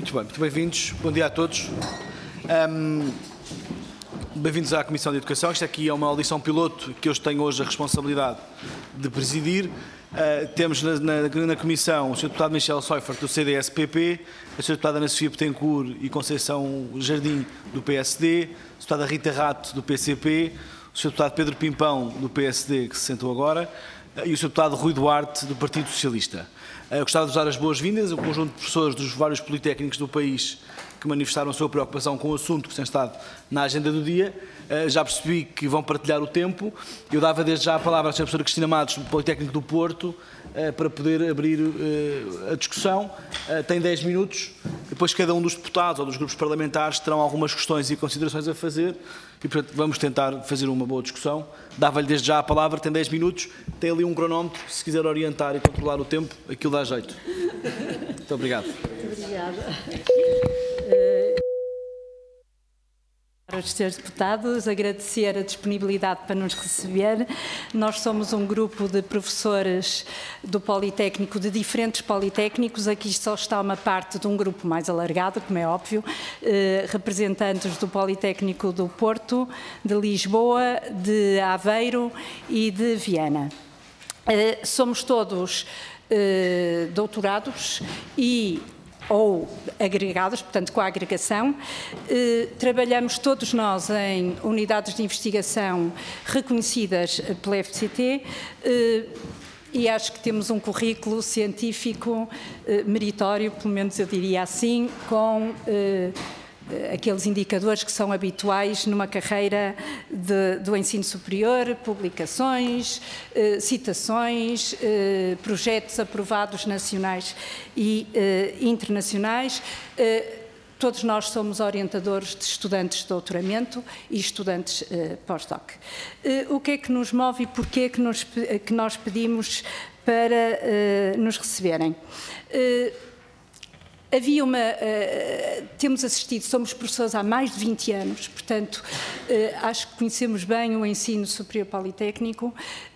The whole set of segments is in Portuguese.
Muito bem-vindos. Bom dia a todos. Bem-vindos à Comissão de Educação. Esta aqui é uma audição piloto que eu tenho hoje a responsabilidade de presidir. Temos na Comissão o Sr. Deputado Michel Seufert, do CDS-PP, a Sra. Deputada Ana Sofia Betancourt e Conceição Jardim, do PSD, a Sra. Deputada Rita Rato, do PCP, o Sr. Deputado Pedro Pimpão, do PSD, que se sentou agora, e o Sr. Deputado Rui Duarte, do Partido Socialista. Gostava de dar as boas-vindas ao conjunto de professores dos vários politécnicos do país que manifestaram a sua preocupação com o assunto que tem estado na agenda do dia. Já percebi que vão partilhar o tempo. Eu dava desde já a palavra à Sra. Professora Cristina Matos, do Politécnico do Porto, para poder abrir a discussão. Tem 10 minutos. Depois cada um dos deputados ou dos grupos parlamentares terão algumas questões e considerações a fazer. E, portanto, vamos tentar fazer uma boa discussão. Dava-lhe desde já a palavra, tem 10 minutos. Tem ali um cronómetro, se quiser orientar e controlar o tempo, aquilo dá jeito. Muito obrigado. Muito obrigada. Aos senhores deputados, agradecer a disponibilidade para nos receber. Nós somos um grupo de professores do Politécnico, de diferentes politécnicos. Aqui só está uma parte de um grupo mais alargado, como é óbvio, representantes do Politécnico do Porto, de Lisboa, de Aveiro e de Viana. Somos todos doutorados ou agregados, portanto, com a agregação. Trabalhamos todos nós em unidades de investigação reconhecidas pela FCT e acho que temos um currículo científico meritório, pelo menos eu diria assim, com aqueles indicadores que são habituais numa carreira do ensino superior: publicações, citações, projetos aprovados nacionais e internacionais. Todos nós somos orientadores de estudantes de doutoramento e estudantes pós-doc. O que é que nos move e porquê é que nós pedimos para nos receberem? Temos assistido, somos professores há mais de 20 anos, portanto, acho que conhecemos bem o ensino superior politécnico.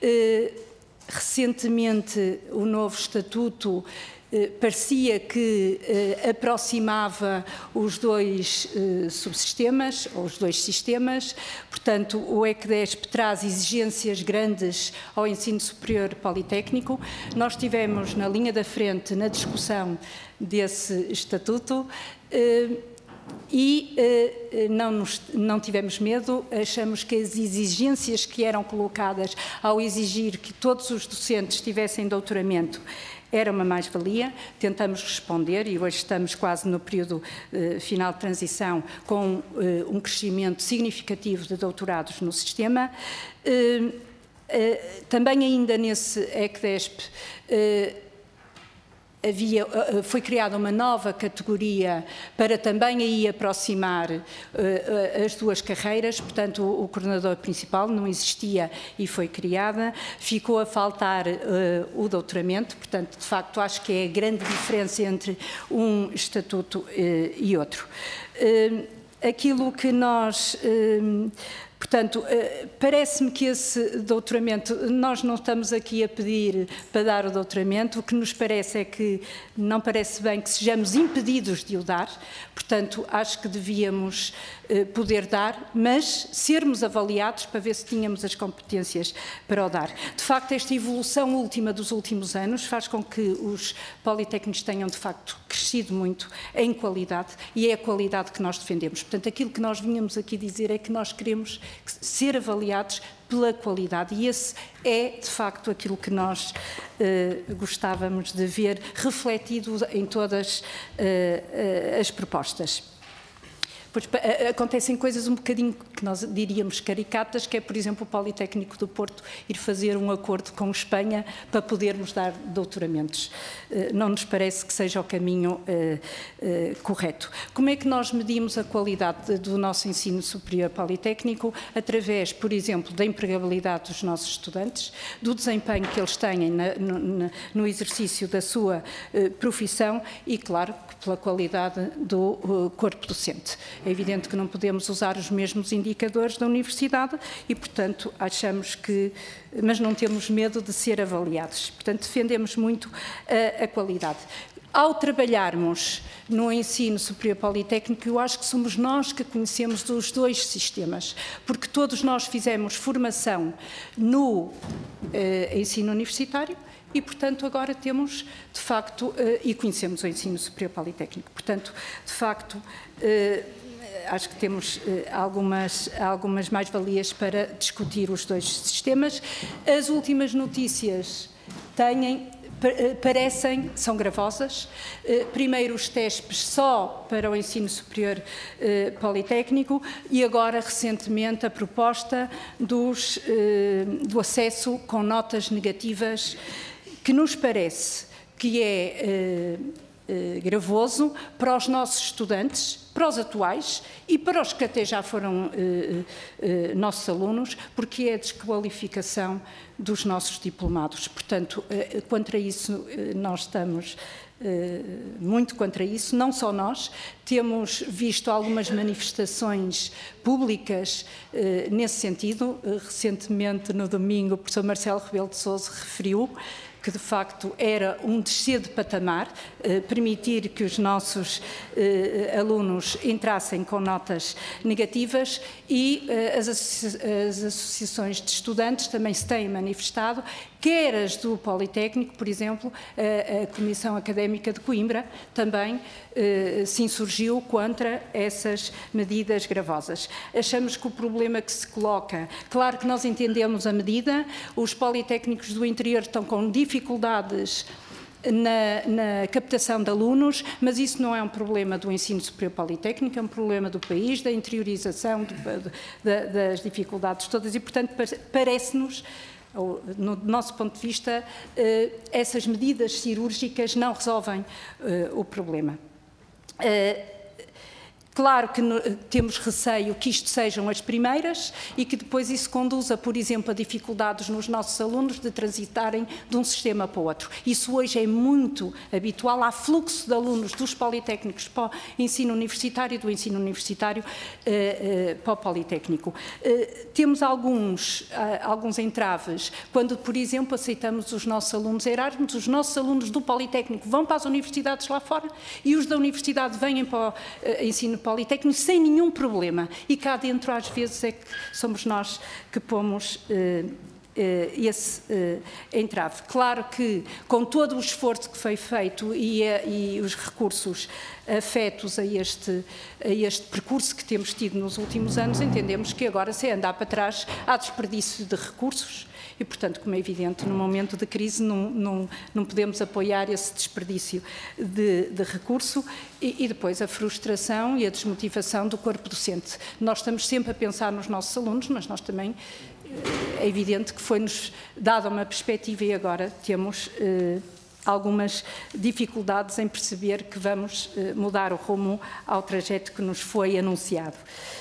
Recentemente, o novo estatuto parecia que aproximava os dois subsistemas, ou os dois sistemas. Portanto, o ECDESP traz exigências grandes ao ensino superior politécnico. Nós estivemos na linha da frente na discussão desse estatuto e não tivemos medo. Achamos que as exigências que eram colocadas ao exigir que todos os docentes tivessem doutoramento era uma mais-valia. Tentamos responder e hoje estamos quase no período final de transição com um crescimento significativo de doutorados no sistema. Também ainda nesse ECDESP foi criada uma nova categoria para também aí aproximar as duas carreiras. Portanto, o coordenador principal não existia e foi criada. Ficou a faltar o doutoramento. Portanto, de facto, acho que é a grande diferença entre um estatuto e outro. Aquilo que nós... Portanto, parece-me que esse doutoramento, nós não estamos aqui a pedir para dar o doutoramento. O que nos parece é que não parece bem que sejamos impedidos de o dar. Portanto, acho que devíamos poder dar, mas sermos avaliados para ver se tínhamos as competências para o dar. De facto, esta evolução última dos últimos anos faz com que os politécnicos tenham, de facto, crescido muito em qualidade, e é a qualidade que nós defendemos. Portanto, aquilo que nós vinhamos aqui dizer é que nós queremos ser avaliados pela qualidade, e esse é, de facto, aquilo que nós gostávamos de ver refletido em todas as propostas. Pois, acontecem coisas um bocadinho que nós diríamos caricatas, que é, por exemplo, o Politécnico do Porto ir fazer um acordo com Espanha para podermos dar doutoramentos. Não nos parece que seja o caminho correto. Como é que nós medimos a qualidade do nosso ensino superior politécnico? Através, por exemplo, da empregabilidade dos nossos estudantes, do desempenho que eles têm no exercício da sua profissão e, claro, pela qualidade do corpo docente. É evidente que não podemos usar os mesmos indicadores da universidade e, portanto, achamos que... mas não temos medo de ser avaliados. Portanto, defendemos muito a qualidade. Ao trabalharmos no ensino superior politécnico, eu acho que somos nós que conhecemos os dois sistemas, porque todos nós fizemos formação no ensino universitário e, portanto, agora temos, de facto, e conhecemos o ensino superior politécnico. Portanto, de facto, acho que temos algumas mais-valias para discutir os dois sistemas. As últimas notícias são gravosas. Primeiro os TESPs só para o ensino superior politécnico e agora, recentemente, a proposta do acesso com notas negativas, que nos parece que é gravoso para os nossos estudantes, para os atuais e para os que até já foram nossos alunos, porque é a desqualificação dos nossos diplomados. Portanto, contra isso nós estamos muito contra isso, não só nós, temos visto algumas manifestações públicas nesse sentido. Recentemente, no domingo, o professor Marcelo Rebelo de Sousa referiu que, de facto, era um descer de patamar, permitir que os nossos alunos entrassem com notas negativas, e as associações de estudantes também se têm manifestado, quer as do Politécnico, por exemplo, a Comissão Académica de Coimbra também se insurgiu contra essas medidas gravosas. Achamos que o problema que se coloca, claro que nós entendemos a medida, os politécnicos do interior estão com dificuldades na captação de alunos, mas isso não é um problema do ensino superior politécnico, é um problema do país, da interiorização das dificuldades todas, e, portanto, parece-nos, no nosso ponto de vista, essas medidas cirúrgicas não resolvem o problema. Claro que temos receio que isto sejam as primeiras e que depois isso conduza, por exemplo, a dificuldades nos nossos alunos de transitarem de um sistema para o outro. Isso hoje é muito habitual. Há fluxo de alunos dos politécnicos para o ensino universitário e do ensino universitário para o politécnico. Temos alguns entraves quando, por exemplo, aceitamos os nossos alunos Erasmus. Os nossos alunos do politécnico vão para as universidades lá fora e os da universidade vêm para o ensino politécnico sem nenhum problema, e cá dentro às vezes é que somos nós que pomos esse entrave. Claro que, com todo o esforço que foi feito e os recursos afetos a este percurso que temos tido nos últimos anos, entendemos que agora, se andar para trás, há desperdício de recursos e, portanto, como é evidente, no momento de crise não podemos apoiar esse desperdício de recurso e depois a frustração e a desmotivação do corpo docente. Nós estamos sempre a pensar nos nossos alunos, mas nós também, é evidente que foi-nos dada uma perspectiva e agora temos algumas dificuldades em perceber que vamos mudar o rumo ao trajeto que nos foi anunciado.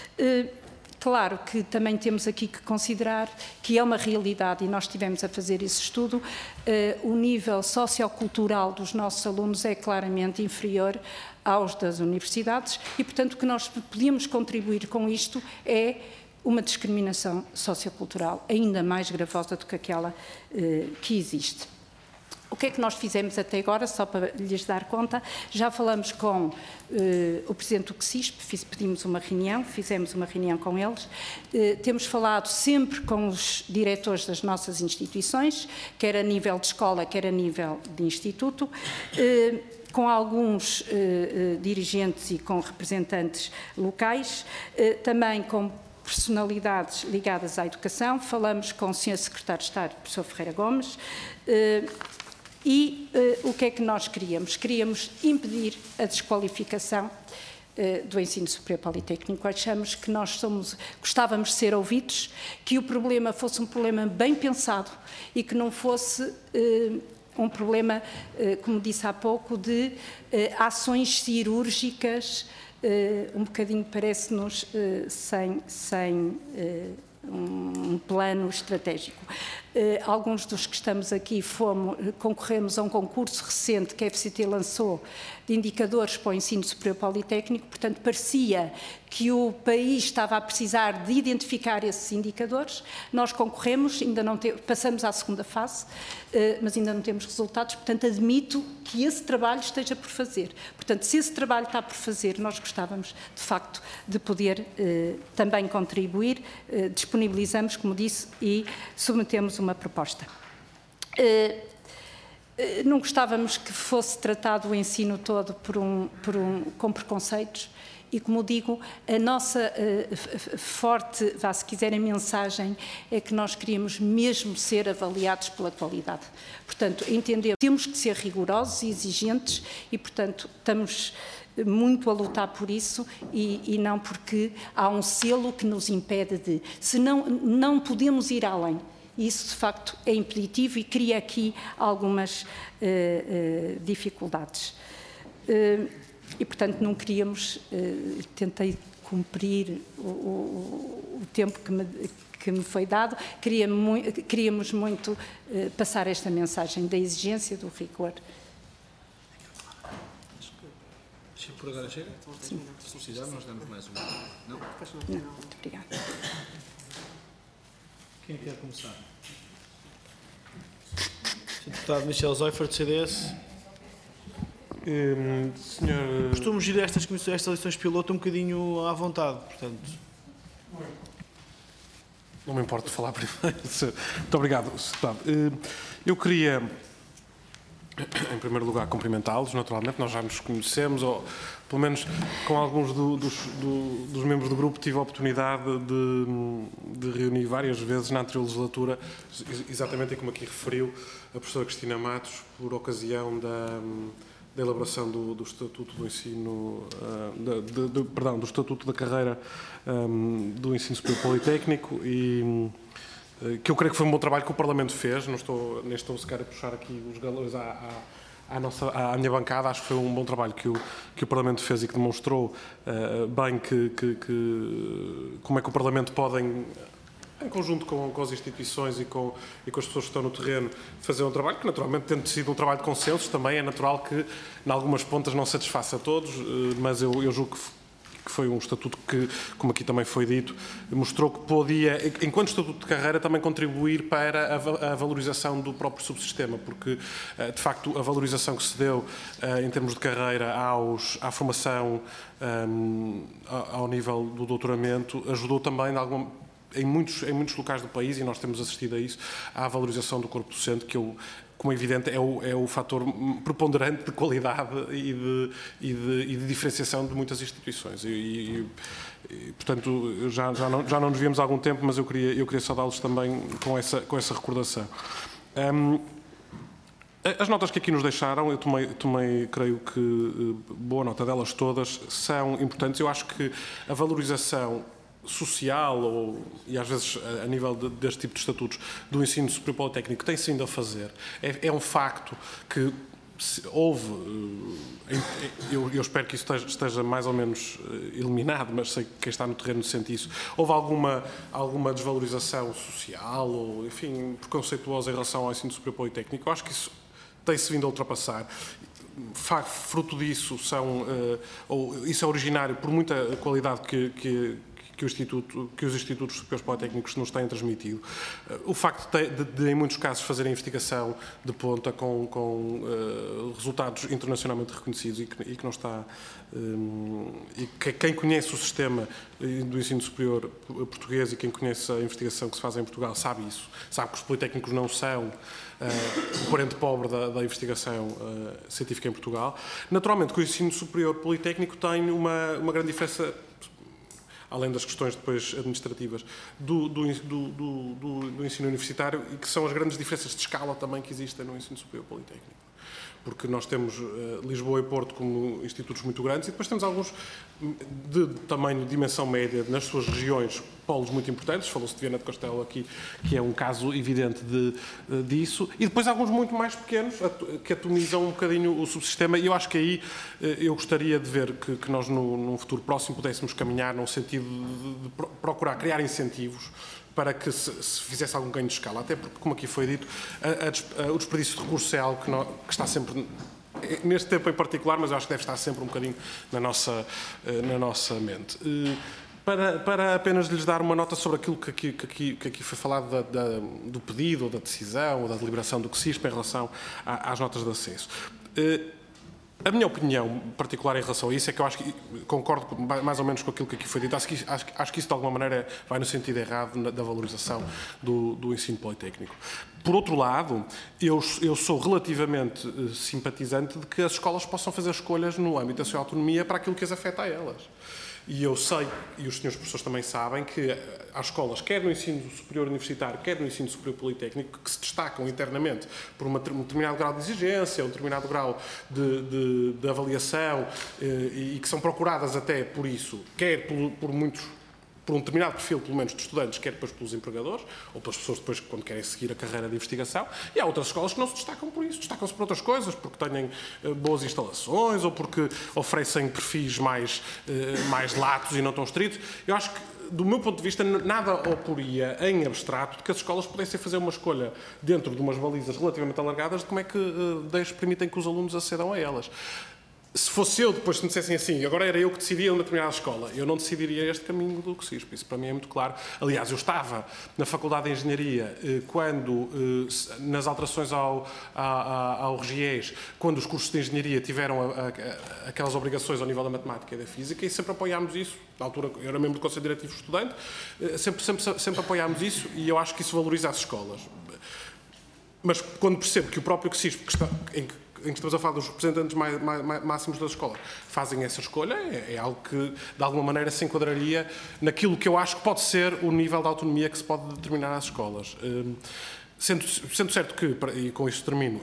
Claro que também temos aqui que considerar que é uma realidade, e nós estivemos a fazer esse estudo, o nível sociocultural dos nossos alunos é claramente inferior aos das universidades e, portanto, o que nós podíamos contribuir com isto é uma discriminação sociocultural ainda mais gravosa do que aquela que existe. O que é que nós fizemos até agora, só para lhes dar conta? Já falamos com o Presidente do CSISP, pedimos uma reunião, fizemos uma reunião com eles, temos falado sempre com os diretores das nossas instituições, quer a nível de escola, quer a nível de instituto, com alguns dirigentes e com representantes locais, também com personalidades ligadas à educação, falamos com o Sr. Secretário de Estado, professor Ferreira Gomes, e o que é que nós queríamos? Queríamos impedir a desqualificação do ensino superior politécnico. Achamos que gostávamos de ser ouvidos, que o problema fosse um problema bem pensado e que não fosse um problema, como disse há pouco, de ações cirúrgicas, um bocadinho, parece-nos, sem um plano estratégico. Alguns dos que estamos aqui concorremos a um concurso recente que a FCT lançou de indicadores para o ensino superior politécnico, portanto parecia que o país estava a precisar de identificar esses indicadores. Nós concorremos, ainda não passamos à segunda fase, mas ainda não temos resultados, portanto admito que esse trabalho esteja por fazer. Portanto, se esse trabalho está por fazer, nós gostávamos, de facto, de poder também contribuir, disponibilizamos, como disse, e submetemos uma proposta. Não gostávamos que fosse tratado o ensino todo com preconceitos e, como digo, a nossa forte, se quiserem, mensagem é que nós queríamos mesmo ser avaliados pela qualidade. Portanto, entendemos que temos que ser rigorosos e exigentes e, portanto, estamos muito a lutar por isso e não porque há um selo que nos impede de... Senão, não podemos ir além. Isso, de facto, é impeditivo e cria aqui algumas dificuldades. E, portanto, não queríamos, tentei cumprir o tempo que me foi dado, queríamos muito passar esta mensagem da exigência, do rigor. Por agora chega? Sim. Se precisar, nós damos mais uma. Não? Não, muito obrigada. Quem quer começar? Sr. Deputado Michel Zoifert, CDS. Senhor... Costumo gerir estas eleições piloto um bocadinho à vontade, portanto... Não me importo de falar primeiro. Muito obrigado, Sr. Deputado. Eu queria, em primeiro lugar, cumprimentá-los, naturalmente. Nós já nos conhecemos, ou pelo menos com alguns dos membros do grupo tive a oportunidade de reunir várias vezes na anterior legislatura, exatamente como aqui referiu a professora Cristina Matos, por ocasião da elaboração do Estatuto do Ensino, do Estatuto da Carreira do Ensino Superior Politécnico e que eu creio que foi um bom trabalho que o Parlamento fez. Nem estou sequer a puxar aqui os galões à minha bancada. Acho que foi um bom trabalho que o Parlamento fez e que demonstrou bem como é que o Parlamento pode, em conjunto com as instituições e com as pessoas que estão no terreno, fazer um trabalho que, naturalmente, tendo sido um trabalho de consensos, também é natural que, em algumas pontas, não satisfaça a todos, mas eu julgo que foi um estatuto que, como aqui também foi dito, mostrou que podia, enquanto estatuto de carreira, também contribuir para a valorização do próprio subsistema, porque, de facto, a valorização que se deu em termos de carreira à formação ao nível do doutoramento ajudou também, em muitos locais do país, e nós temos assistido a isso, à valorização do corpo docente, que como é evidente, é o fator preponderante de qualidade e de diferenciação de muitas instituições. Portanto, já não nos víamos há algum tempo, mas eu queria saudá-los também com essa recordação. As notas que aqui nos deixaram, eu tomei, creio que, boa nota delas todas, são importantes. Eu acho que a valorização social e às vezes a nível deste tipo de estatutos do ensino superior politécnico tem-se ainda a fazer. É um facto que houve, eu espero que isso esteja mais ou menos eliminado, mas sei que quem está no terreno sente isso. Houve alguma desvalorização social ou, enfim, preconceituosa em relação ao ensino superior politécnico. Eu acho que isso tem-se vindo a ultrapassar. Fruto disso isso é originário por muita qualidade que os institutos superiores politécnicos nos têm transmitido. O facto de em muitos casos, fazerem investigação de ponta com resultados internacionalmente reconhecidos e que não está... e quem conhece o sistema do ensino superior português e quem conhece a investigação que se faz em Portugal sabe isso. Sabe que os politécnicos não são o parente pobre da investigação científica em Portugal. Naturalmente que o ensino superior politécnico tem uma grande diferença, além das questões depois administrativas, do ensino universitário, e que são as grandes diferenças de escala também que existem no ensino superior politécnico. Porque nós temos Lisboa e Porto como institutos muito grandes e depois temos alguns de tamanho, de dimensão média nas suas regiões, polos muito importantes. Falou-se de Viana do Castelo aqui, que é um caso evidente disso, e depois alguns muito mais pequenos que atomizam um bocadinho o subsistema, e eu acho que aí eu gostaria de ver que nós num futuro próximo pudéssemos caminhar num sentido de procurar criar incentivos para que se fizesse algum ganho de escala, até porque, como aqui foi dito, o desperdício de recursos é algo que está sempre, neste tempo em particular, mas eu acho que deve estar sempre um bocadinho na nossa mente. Para apenas lhes dar uma nota sobre aquilo que aqui foi falado do pedido, ou da decisão, ou da deliberação do CSISP em relação às notas de acesso. A minha opinião particular em relação a isso é que eu acho que concordo mais ou menos com aquilo que aqui foi dito. Acho que isso de alguma maneira vai no sentido errado da valorização do ensino politécnico. Por outro lado, eu sou relativamente simpatizante de que as escolas possam fazer escolhas no âmbito da sua autonomia para aquilo que as afeta a elas. E eu sei, e os senhores professores também sabem, que há escolas, quer no ensino superior universitário, quer no ensino superior politécnico, que se destacam internamente por um determinado grau de exigência, um determinado grau de avaliação, e que são procuradas até por isso, quer por um determinado perfil, pelo menos, de estudantes, quer depois pelos empregadores, ou pelas pessoas depois quando querem seguir a carreira de investigação. E há outras escolas que não se destacam por isso, destacam-se por outras coisas, porque têm boas instalações, ou porque oferecem perfis mais latos e não tão estritos. Eu acho que, do meu ponto de vista, nada oporia em abstrato de que as escolas pudessem fazer uma escolha dentro de umas balizas relativamente alargadas de como é que permitem que os alunos acedam a elas. Se fosse eu, depois se me dissessem assim, agora era eu que decidia uma determinada escola, eu não decidiria este caminho do CSISP. Isso para mim é muito claro. Aliás, eu estava na Faculdade de Engenharia quando, nas alterações ao RGEs, quando os cursos de Engenharia tiveram aquelas obrigações ao nível da matemática e da física, e sempre apoiámos isso. Na altura, eu era membro do Conselho Diretivo Estudante, sempre apoiámos isso, e eu acho que isso valoriza as escolas. Mas quando percebo que o próprio CSISP, em que estamos a falar dos representantes máximos da escola, fazem essa escolha, é algo que, de alguma maneira, se enquadraria naquilo que eu acho que pode ser o nível de autonomia que se pode determinar às escolas. Sendo certo que, e com isto termino,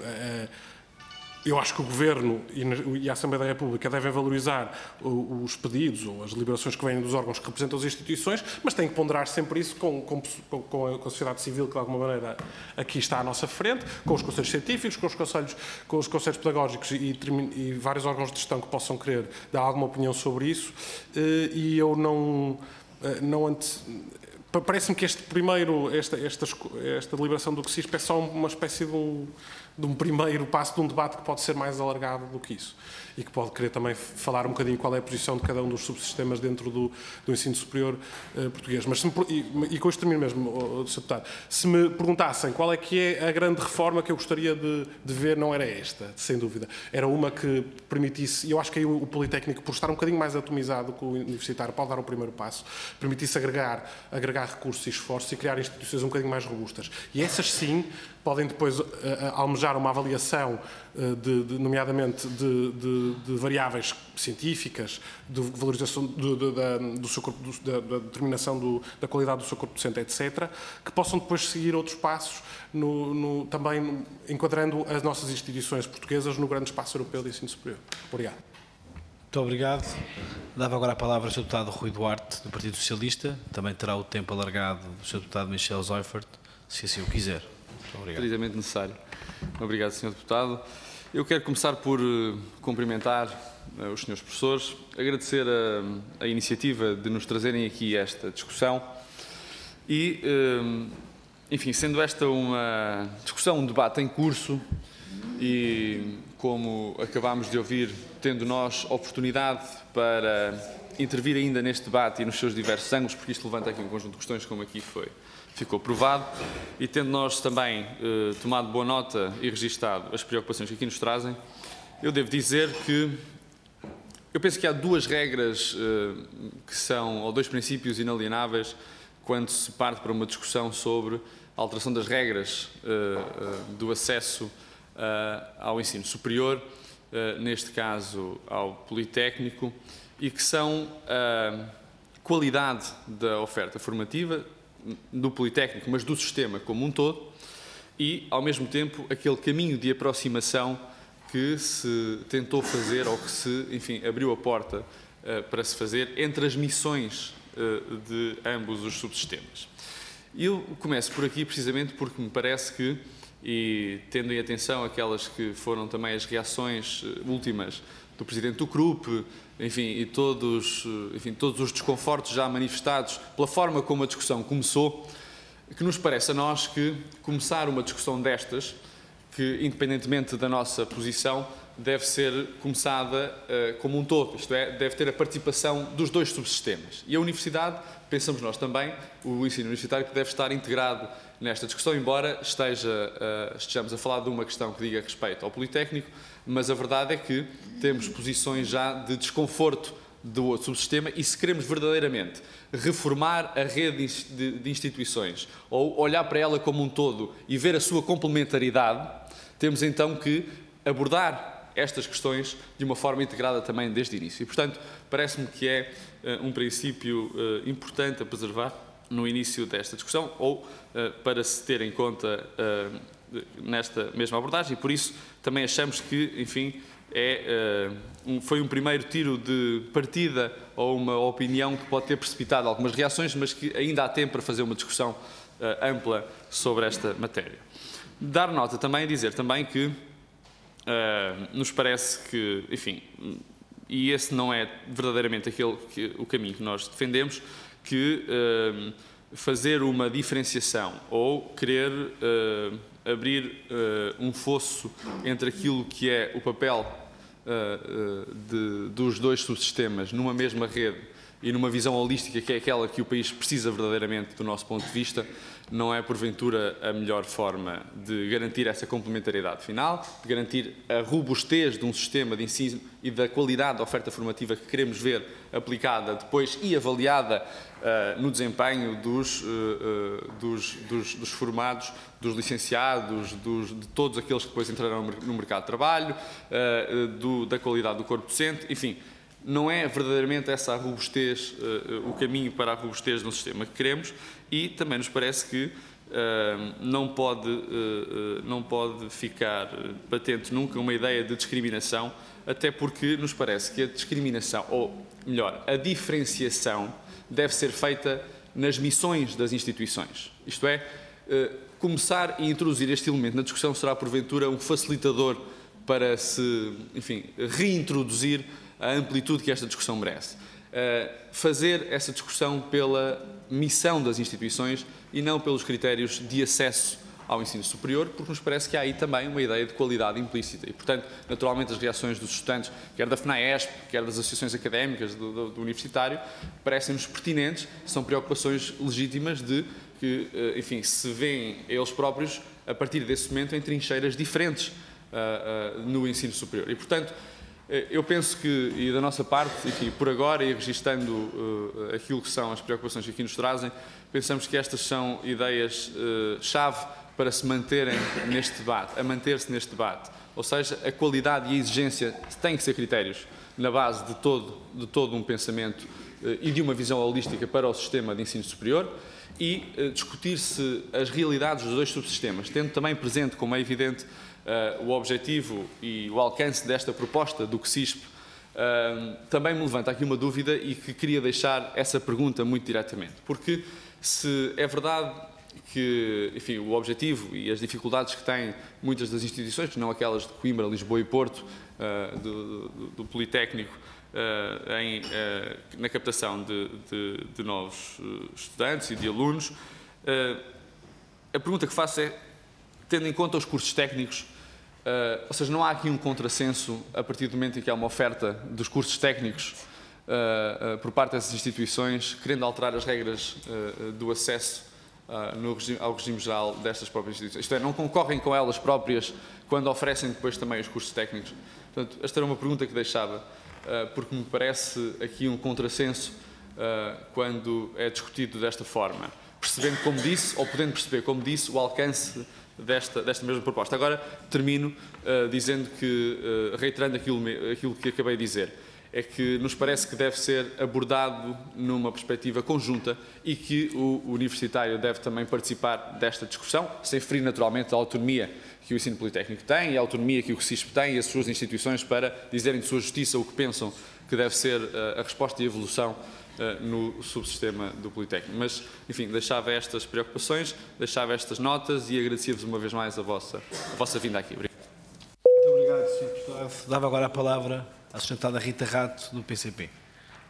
eu acho que o Governo e a Assembleia da República devem valorizar os pedidos ou as deliberações que vêm dos órgãos que representam as instituições, mas têm que ponderar sempre isso com a sociedade civil que, de alguma maneira, aqui está à nossa frente, com os conselhos científicos, com os conselhos pedagógicos e vários órgãos de gestão que possam querer dar alguma opinião sobre isso. E eu parece-me que esta deliberação do CSISP é só uma espécie de um primeiro passo de um debate que pode ser mais alargado do que isso e que pode querer também falar um bocadinho qual é a posição de cada um dos subsistemas dentro do ensino superior português. Mas e com isto termino mesmo, Sr. Deputado, se me perguntassem qual é que é a grande reforma que eu gostaria de ver, não era esta, sem dúvida. Era uma que permitisse, e eu acho que aí o Politécnico, por estar um bocadinho mais atomizado que o universitário, pode dar o primeiro passo, permitisse agregar recursos e esforços e criar instituições um bocadinho mais robustas. E essas sim podem depois almejar uma avaliação, nomeadamente de variáveis científicas, de valorização da determinação da qualidade do seu corpo docente, etc., que possam depois seguir outros passos, também enquadrando as nossas instituições portuguesas no grande espaço europeu de ensino superior. Obrigado. Muito obrigado. Dava agora a palavra ao Sr. Deputado Rui Duarte, do Partido Socialista. Também terá o tempo alargado do Sr. Deputado Michel Seufert, se assim o quiser. Estritamente necessário. Obrigado, Sr. Deputado. Eu quero começar por cumprimentar os senhores professores, agradecer a iniciativa de nos trazerem aqui esta discussão e, enfim, sendo esta uma discussão, um debate em curso e, como acabámos de ouvir, tendo nós oportunidade para intervir ainda neste debate e nos seus diversos ângulos, porque isto levanta aqui um conjunto de questões, como aqui ficou provado, e tendo nós também tomado boa nota e registado as preocupações que aqui nos trazem, eu devo dizer que eu penso que há duas regras ou dois princípios inalienáveis quando se parte para uma discussão sobre a alteração das regras do acesso ao ensino superior, neste caso ao Politécnico, e que são a qualidade da oferta formativa do Politécnico, mas do sistema como um todo, e, ao mesmo tempo, aquele caminho de aproximação que se tentou fazer, ou que se, enfim, abriu a porta para se fazer entre as missões de ambos os subsistemas. Eu começo por aqui precisamente porque me parece que, e tendo em atenção aquelas que foram também as reações últimas do Presidente do CRUP, enfim, e todos os desconfortos já manifestados pela forma como a discussão começou, que nos parece a nós que começar uma discussão destas, que independentemente da nossa posição, deve ser começada como um todo, isto é, deve ter a participação dos dois subsistemas. E a universidade, pensamos nós também, o ensino universitário, que deve estar integrado nesta discussão, embora estejamos a falar de uma questão que diga respeito ao Politécnico, mas a verdade é que temos posições já de desconforto do outro subsistema e se queremos verdadeiramente reformar a rede de instituições ou olhar para ela como um todo e ver a sua complementaridade, temos então que abordar estas questões de uma forma integrada também desde o início. E, portanto, parece-me que é um princípio importante a preservar no início desta discussão ou para se ter em conta nesta mesma abordagem e, por isso, também achamos que, enfim, foi um primeiro tiro de partida ou uma opinião que pode ter precipitado algumas reações, mas que ainda há tempo para fazer uma discussão ampla sobre esta matéria. Dar nota também, dizer também que nos parece que, enfim, e esse não é verdadeiramente o caminho que nós defendemos, que fazer uma diferenciação ou querer abrir um fosso entre aquilo que é o papel dos dois subsistemas numa mesma rede e numa visão holística que é aquela que o país precisa verdadeiramente do nosso ponto de vista, não é porventura a melhor forma de garantir essa complementaridade final, de garantir a robustez de um sistema de ensino e da qualidade da oferta formativa que queremos ver aplicada depois e avaliada no desempenho dos formados, dos licenciados, de todos aqueles que depois entrarão no mercado de trabalho, da qualidade do corpo docente, enfim. Não é verdadeiramente essa a robustez, o caminho para a robustez de um sistema que queremos e também nos parece que não pode ficar patente nunca uma ideia de discriminação, até porque nos parece que a discriminação, ou melhor, a diferenciação deve ser feita nas missões das instituições. Isto é, começar e introduzir este elemento na discussão será porventura um facilitador para se, enfim, reintroduzir a amplitude que esta discussão merece. Fazer essa discussão pela missão das instituições e não pelos critérios de acesso ao ensino superior, porque nos parece que há aí também uma ideia de qualidade implícita. E, portanto, naturalmente, as reações dos estudantes, quer da FNAESP, quer das associações académicas do universitário, parecem-nos pertinentes, são preocupações legítimas de que, enfim, se veem eles próprios, a partir desse momento, em trincheiras diferentes no ensino superior. E, portanto, eu penso que, e da nossa parte, enfim, por agora, e registando aquilo que são as preocupações que aqui nos trazem, pensamos que estas são ideias-chave para se manterem neste debate, a manter-se neste debate. Ou seja, a qualidade e a exigência têm que ser critérios na base de todo um pensamento e de uma visão holística para o sistema de ensino superior e discutir-se as realidades dos dois subsistemas, tendo também presente, como é evidente, o objetivo e o alcance desta proposta do CSISP, também me levanta aqui uma dúvida e que queria deixar essa pergunta muito diretamente. Porque se é verdade que, enfim, o objetivo e as dificuldades que têm muitas das instituições, não aquelas de Coimbra, Lisboa e Porto, do Politécnico, na captação de novos estudantes e de alunos, a pergunta que faço é, tendo em conta os cursos técnicos, ou seja, não há aqui um contrassenso a partir do momento em que há uma oferta dos cursos técnicos por parte dessas instituições, querendo alterar as regras do acesso ao regime geral destas próprias instituições. Isto é, não concorrem com elas próprias quando oferecem depois também os cursos técnicos. Portanto, esta era uma pergunta que deixava, porque me parece aqui um contrassenso quando é discutido desta forma, percebendo, como disse, ou podendo perceber, como disse, o alcance desta mesma proposta. Agora termino dizendo que, reiterando aquilo que acabei de dizer, é que nos parece que deve ser abordado numa perspectiva conjunta e que o universitário deve também participar desta discussão, sem ferir naturalmente a autonomia que o ensino politécnico tem e a autonomia que o CSISP tem e as suas instituições para dizerem de sua justiça o que pensam que deve ser a resposta e a evolução no subsistema do Politécnico. Mas, enfim, deixava estas preocupações, deixava estas notas e agradecia-vos uma vez mais a vossa vinda aqui. Obrigado. Muito obrigado, Sr. Deputado. Dava agora a palavra à sustentada Rita Rato, do PCP.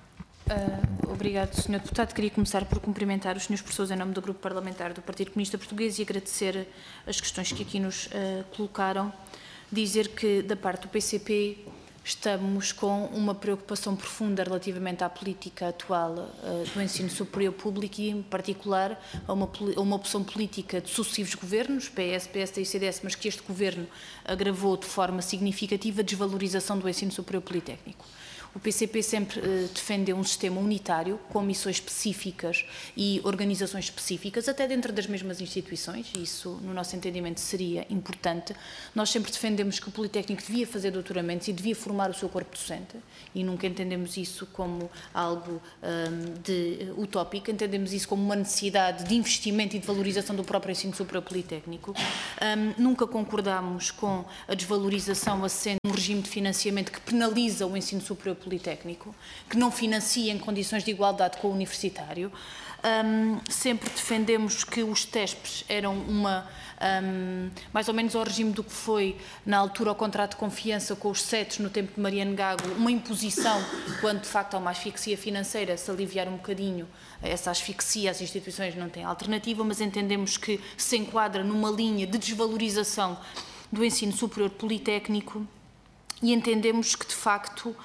Obrigado, Sr. Deputado. Queria começar por cumprimentar os senhores professores em nome do Grupo Parlamentar do Partido Comunista Português e agradecer as questões que aqui nos colocaram. Dizer que, da parte do PCP, estamos com uma preocupação profunda relativamente à política atual do ensino superior público e, em particular, a uma opção política de sucessivos governos, PS, PSD e CDS, mas que este governo agravou de forma significativa a desvalorização do ensino superior politécnico. O PCP sempre defendeu um sistema unitário, com missões específicas e organizações específicas, até dentro das mesmas instituições, e isso, no nosso entendimento, seria importante. Nós sempre defendemos que o Politécnico devia fazer doutoramentos e devia formar o seu corpo docente, e nunca entendemos isso como algo utópico, entendemos isso como uma necessidade de investimento e de valorização do próprio ensino superior politécnico. Nunca concordámos com a desvalorização assente num regime de financiamento que penaliza o ensino superior politécnico, que não financia em condições de igualdade com o universitário. Sempre defendemos que os TESPs eram mais ou menos ao regime do que foi na altura o contrato de confiança com os CETs no tempo de Mariano Gago, uma imposição, quando de facto há uma asfixia financeira, se aliviar um bocadinho essa asfixia, as instituições não têm alternativa, mas entendemos que se enquadra numa linha de desvalorização do ensino superior politécnico e entendemos que de facto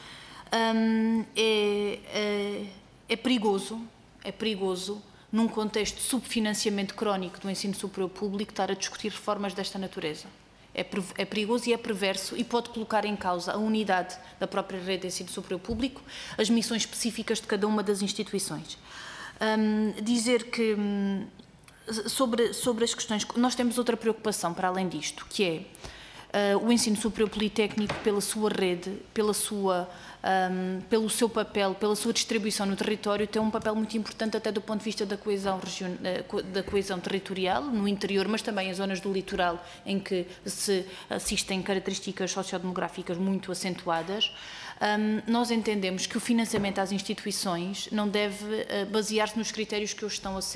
é perigoso, num contexto de subfinanciamento crónico do ensino superior público, estar a discutir reformas desta natureza. É perigoso e é perverso e pode colocar em causa a unidade da própria rede de ensino superior público, as missões específicas de cada uma das instituições. Dizer que, sobre as questões, nós temos outra preocupação para além disto, que é o ensino superior politécnico, pela sua rede, pelo seu papel, pela sua distribuição no território, tem um papel muito importante até do ponto de vista da coesão territorial, no interior, mas também em zonas do litoral, em que se assistem características sociodemográficas muito acentuadas. Nós entendemos que o financiamento às instituições não deve basear-se nos critérios que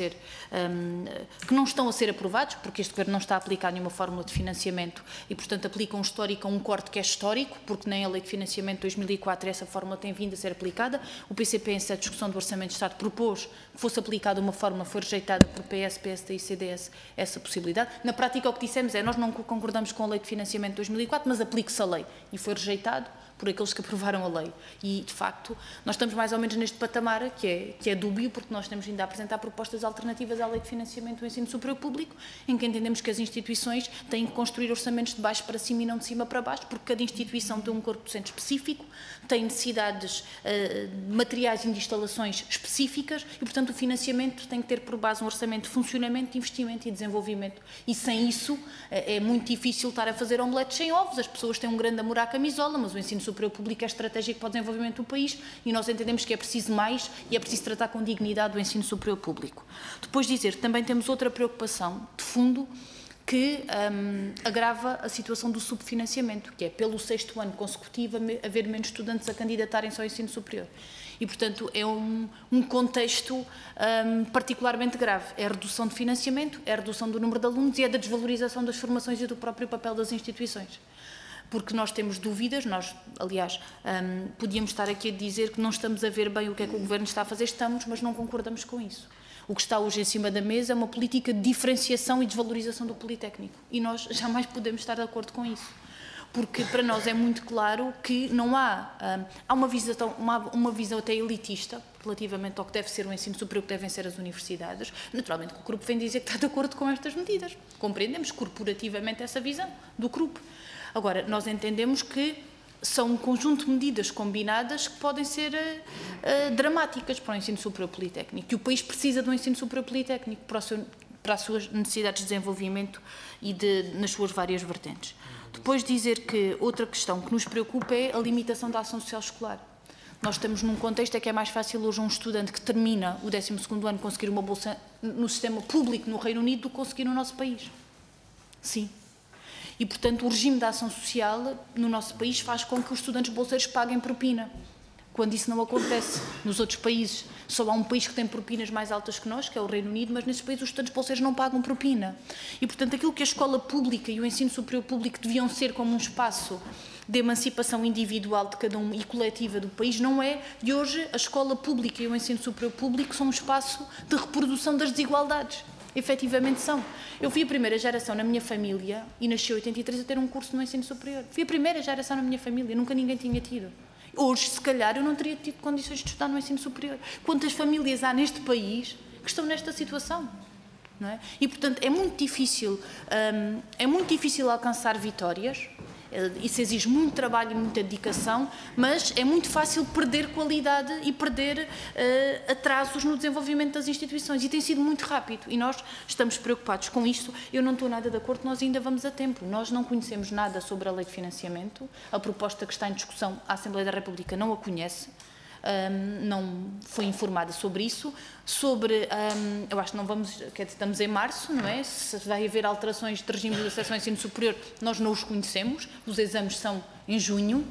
não estão a ser aprovados, porque este Governo não está a aplicar nenhuma fórmula de financiamento e, portanto, aplica um corte que é histórico, porque nem a Lei de Financiamento de 2004 essa fórmula tem vindo a ser aplicada. O PCP, em sede de discussão do Orçamento de Estado, propôs que fosse aplicada uma fórmula, foi rejeitada por PS, PSD e CDS essa possibilidade. Na prática, o que dissemos é nós não concordamos com a Lei de Financiamento de 2004, mas aplique-se a lei. E foi rejeitado por aqueles que aprovaram a lei. E, de facto, nós estamos mais ou menos neste patamar que é dúbio, porque nós temos vindo a apresentar propostas alternativas à Lei de Financiamento do Ensino Superior Público, em que entendemos que as instituições têm que construir orçamentos de baixo para cima e não de cima para baixo, porque cada instituição tem um corpo docente específico, tem necessidades materiais e de instalações específicas e, portanto, o financiamento tem que ter por base um orçamento de funcionamento, de investimento e desenvolvimento. E sem isso é muito difícil estar a fazer omeletes sem ovos. As pessoas têm um grande amor à camisola, mas o ensino superior público é estratégico para o desenvolvimento do país e nós entendemos que é preciso mais e é preciso tratar com dignidade o ensino superior público. Depois dizer que também temos outra preocupação de fundo que agrava a situação do subfinanciamento, que é pelo 6º ano consecutivo haver menos estudantes a candidatarem-se ao ensino superior. E, portanto, é um contexto particularmente grave. É a redução de financiamento, é a redução do número de alunos e é da desvalorização das formações e do próprio papel das instituições. Porque nós temos dúvidas, nós, aliás, podíamos estar aqui a dizer que não estamos a ver bem o que é que o Governo está a fazer, mas não concordamos com isso. O que está hoje em cima da mesa é uma política de diferenciação e desvalorização do Politécnico. E nós jamais podemos estar de acordo com isso. Porque para nós é muito claro que não há uma visão até elitista relativamente ao que deve ser o ensino superior, que devem ser as universidades. Naturalmente que o grupo vem dizer que está de acordo com estas medidas. Compreendemos corporativamente essa visão do grupo. Agora, nós entendemos que são um conjunto de medidas combinadas que podem ser dramáticas para o ensino superior politécnico. E o país precisa do ensino superior politécnico para as suas necessidades de desenvolvimento e nas suas várias vertentes. Depois dizer que outra questão que nos preocupa é a limitação da ação social escolar. Nós estamos num contexto em que é mais fácil hoje um estudante que termina o 12º ano conseguir uma bolsa no sistema público no Reino Unido do que conseguir no nosso país. Sim. E, portanto, o regime da ação social no nosso país faz com que os estudantes bolseiros paguem propina, quando isso não acontece nos outros países. Só há um país que tem propinas mais altas que nós, que é o Reino Unido, mas nesses países os estudantes bolseiros não pagam propina. E, portanto, aquilo que a escola pública e o ensino superior público deviam ser como um espaço de emancipação individual de cada um e coletiva do país, não é de hoje a escola pública e o ensino superior público são um espaço de reprodução das desigualdades. Efetivamente são. Eu fui a primeira geração na minha família, e nasci em 83, a ter um curso no ensino superior. Fui a primeira geração na minha família, nunca ninguém tinha tido. Hoje, se calhar, eu não teria tido condições de estudar no ensino superior. Quantas famílias há neste país que estão nesta situação? Não é? E, portanto, é muito difícil alcançar vitórias. Isso exige muito trabalho e muita dedicação, mas é muito fácil perder qualidade e perder atrasos no desenvolvimento das instituições. E tem sido muito rápido. E nós estamos preocupados com isto. Eu não estou nada de acordo, nós ainda vamos a tempo. Nós não conhecemos nada sobre a lei de financiamento. A proposta que está em discussão, a Assembleia da República não a conhece. Não foi informada sobre isso, eu acho que não vamos, quer dizer, estamos em março, não é? Se vai haver alterações de regime de acesso ao ensino superior, nós não os conhecemos, os exames são em junho,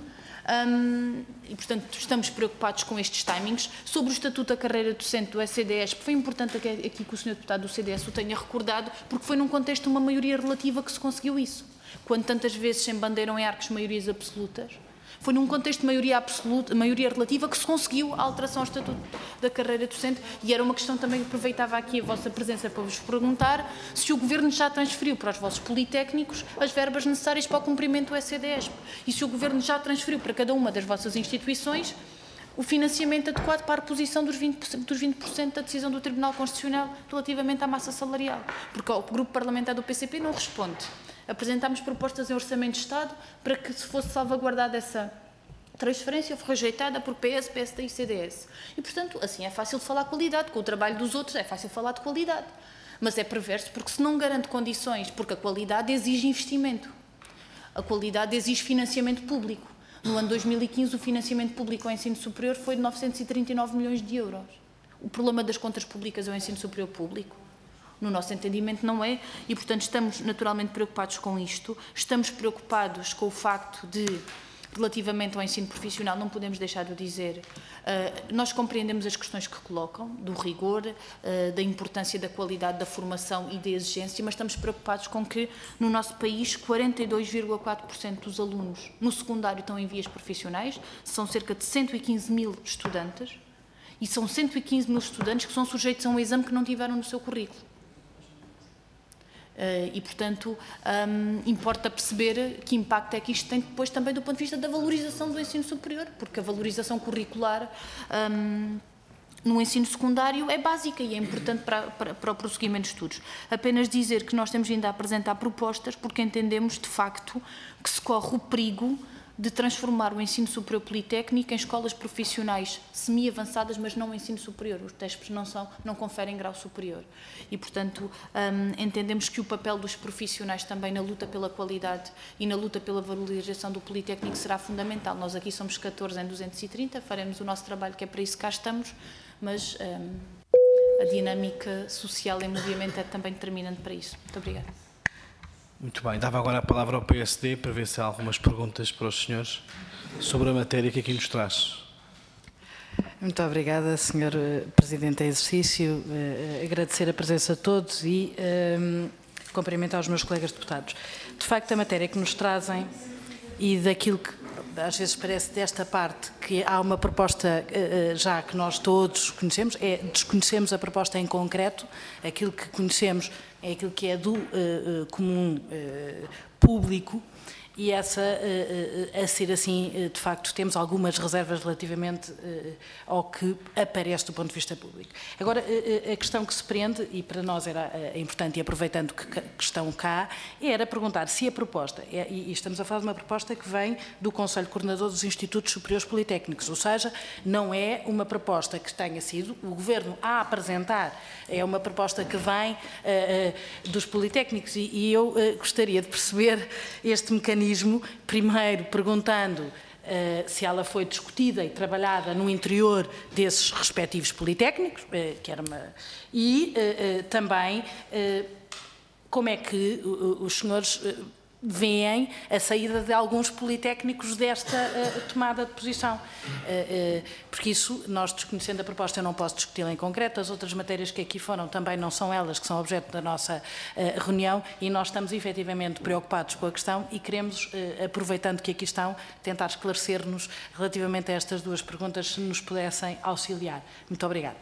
e portanto estamos preocupados com estes timings. Sobre o Estatuto da Carreira Docente do CDS, foi importante aqui que o Sr. Deputado do CDS o tenha recordado, porque foi num contexto de uma maioria relativa que se conseguiu isso, quando tantas vezes se embandeiram em arcos maiorias absolutas. Foi num contexto de maioria absoluta, maioria relativa, que se conseguiu a alteração ao Estatuto da Carreira Docente, e era uma questão também que aproveitava aqui a vossa presença para vos perguntar se o Governo já transferiu para os vossos politécnicos as verbas necessárias para o cumprimento do ECDS, e se o Governo já transferiu para cada uma das vossas instituições o financiamento adequado para a reposição dos 20% da decisão do Tribunal Constitucional relativamente à massa salarial, porque o Grupo Parlamentar do PCP não responde. Apresentámos propostas em Orçamento de Estado para que se fosse salvaguardada essa transferência, foi rejeitada por PS, PSD e CDS. E, portanto, assim é fácil de falar de qualidade, com o trabalho dos outros é fácil falar de qualidade. Mas é perverso porque se não garante condições, porque a qualidade exige investimento, a qualidade exige financiamento público. No ano 2015 o financiamento público ao ensino superior foi de 939 milhões de euros. O problema das contas públicas é o ensino superior público? No nosso entendimento não é, e portanto estamos naturalmente preocupados com isto, estamos preocupados com o facto de, relativamente ao ensino profissional, não podemos deixar de dizer, nós compreendemos as questões que colocam, do rigor, da importância da qualidade da formação e da exigência, mas estamos preocupados com que no nosso país 42,4% dos alunos no secundário estão em vias profissionais, são cerca de 115 mil estudantes, e são 115 mil estudantes que são sujeitos a um exame que não tiveram no seu currículo. E, portanto, importa perceber que impacto é que isto tem depois também do ponto de vista da valorização do ensino superior, porque a valorização curricular no ensino secundário é básica e é importante para o prosseguimento de estudos. Apenas dizer que nós temos vindo a apresentar propostas porque entendemos, de facto, que se corre o perigo de transformar o ensino superior politécnico em escolas profissionais semi-avançadas, mas não ensino superior. Os testes não conferem grau superior. E, portanto, entendemos que o papel dos profissionais também na luta pela qualidade e na luta pela valorização do politécnico será fundamental. Nós aqui somos 14 em 230, faremos o nosso trabalho, que é para isso que cá estamos, mas a dinâmica social em movimento é também determinante para isso. Muito obrigada. Muito bem, dava agora a palavra ao PSD para ver se há algumas perguntas para os senhores sobre a matéria que aqui nos traz. Muito obrigada, Sr. Presidente em exercício. Agradecer a presença de todos e cumprimentar os meus colegas deputados. De facto, a matéria que nos trazem e daquilo que às vezes parece desta parte que há uma proposta já que nós todos conhecemos, desconhecemos a proposta em concreto, aquilo que conhecemos é aquilo que é do comum público, e essa, a ser assim, de facto, temos algumas reservas relativamente ao que aparece do ponto de vista público. Agora, a questão que se prende, e para nós era importante, e aproveitando que estão cá, era perguntar se a proposta, e estamos a falar de uma proposta que vem do Conselho Coordenador dos Institutos Superiores Politécnicos, ou seja, não é uma proposta que tenha sido o Governo a apresentar, é uma proposta que vem dos Politécnicos, e eu gostaria de perceber este mecanismo, primeiro perguntando se ela foi discutida e trabalhada no interior desses respectivos politécnicos, que era também como é que os senhores veem a saída de alguns politécnicos desta tomada de posição. Porque isso, nós desconhecendo a proposta, eu não posso discuti-la em concreto, as outras matérias que aqui foram também não são elas que são objeto da nossa reunião, e nós estamos efetivamente preocupados com a questão e queremos, aproveitando que aqui estão, tentar esclarecer-nos relativamente a estas duas perguntas, se nos pudessem auxiliar. Muito obrigada.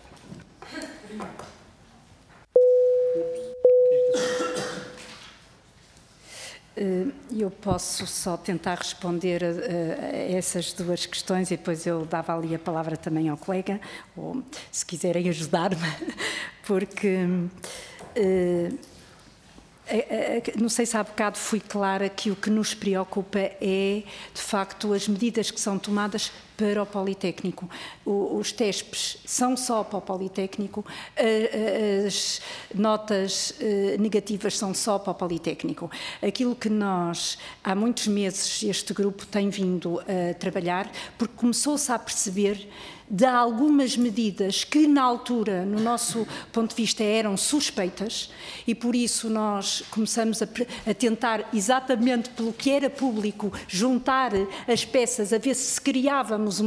Eu posso só tentar responder a essas duas questões e depois eu dava ali a palavra também ao colega, ou se quiserem ajudar-me, porque não sei se há bocado fui clara que o que nos preocupa é, de facto, as medidas que são tomadas para o Politécnico. Os TESPs são só para o Politécnico, as notas negativas são só para o Politécnico. Aquilo que nós, há muitos meses, este grupo tem vindo a trabalhar, porque começou-se a perceber de algumas medidas que, na altura, no nosso ponto de vista, eram suspeitas, e por isso nós começamos a tentar, exatamente pelo que era público, juntar as peças, a ver se criávamos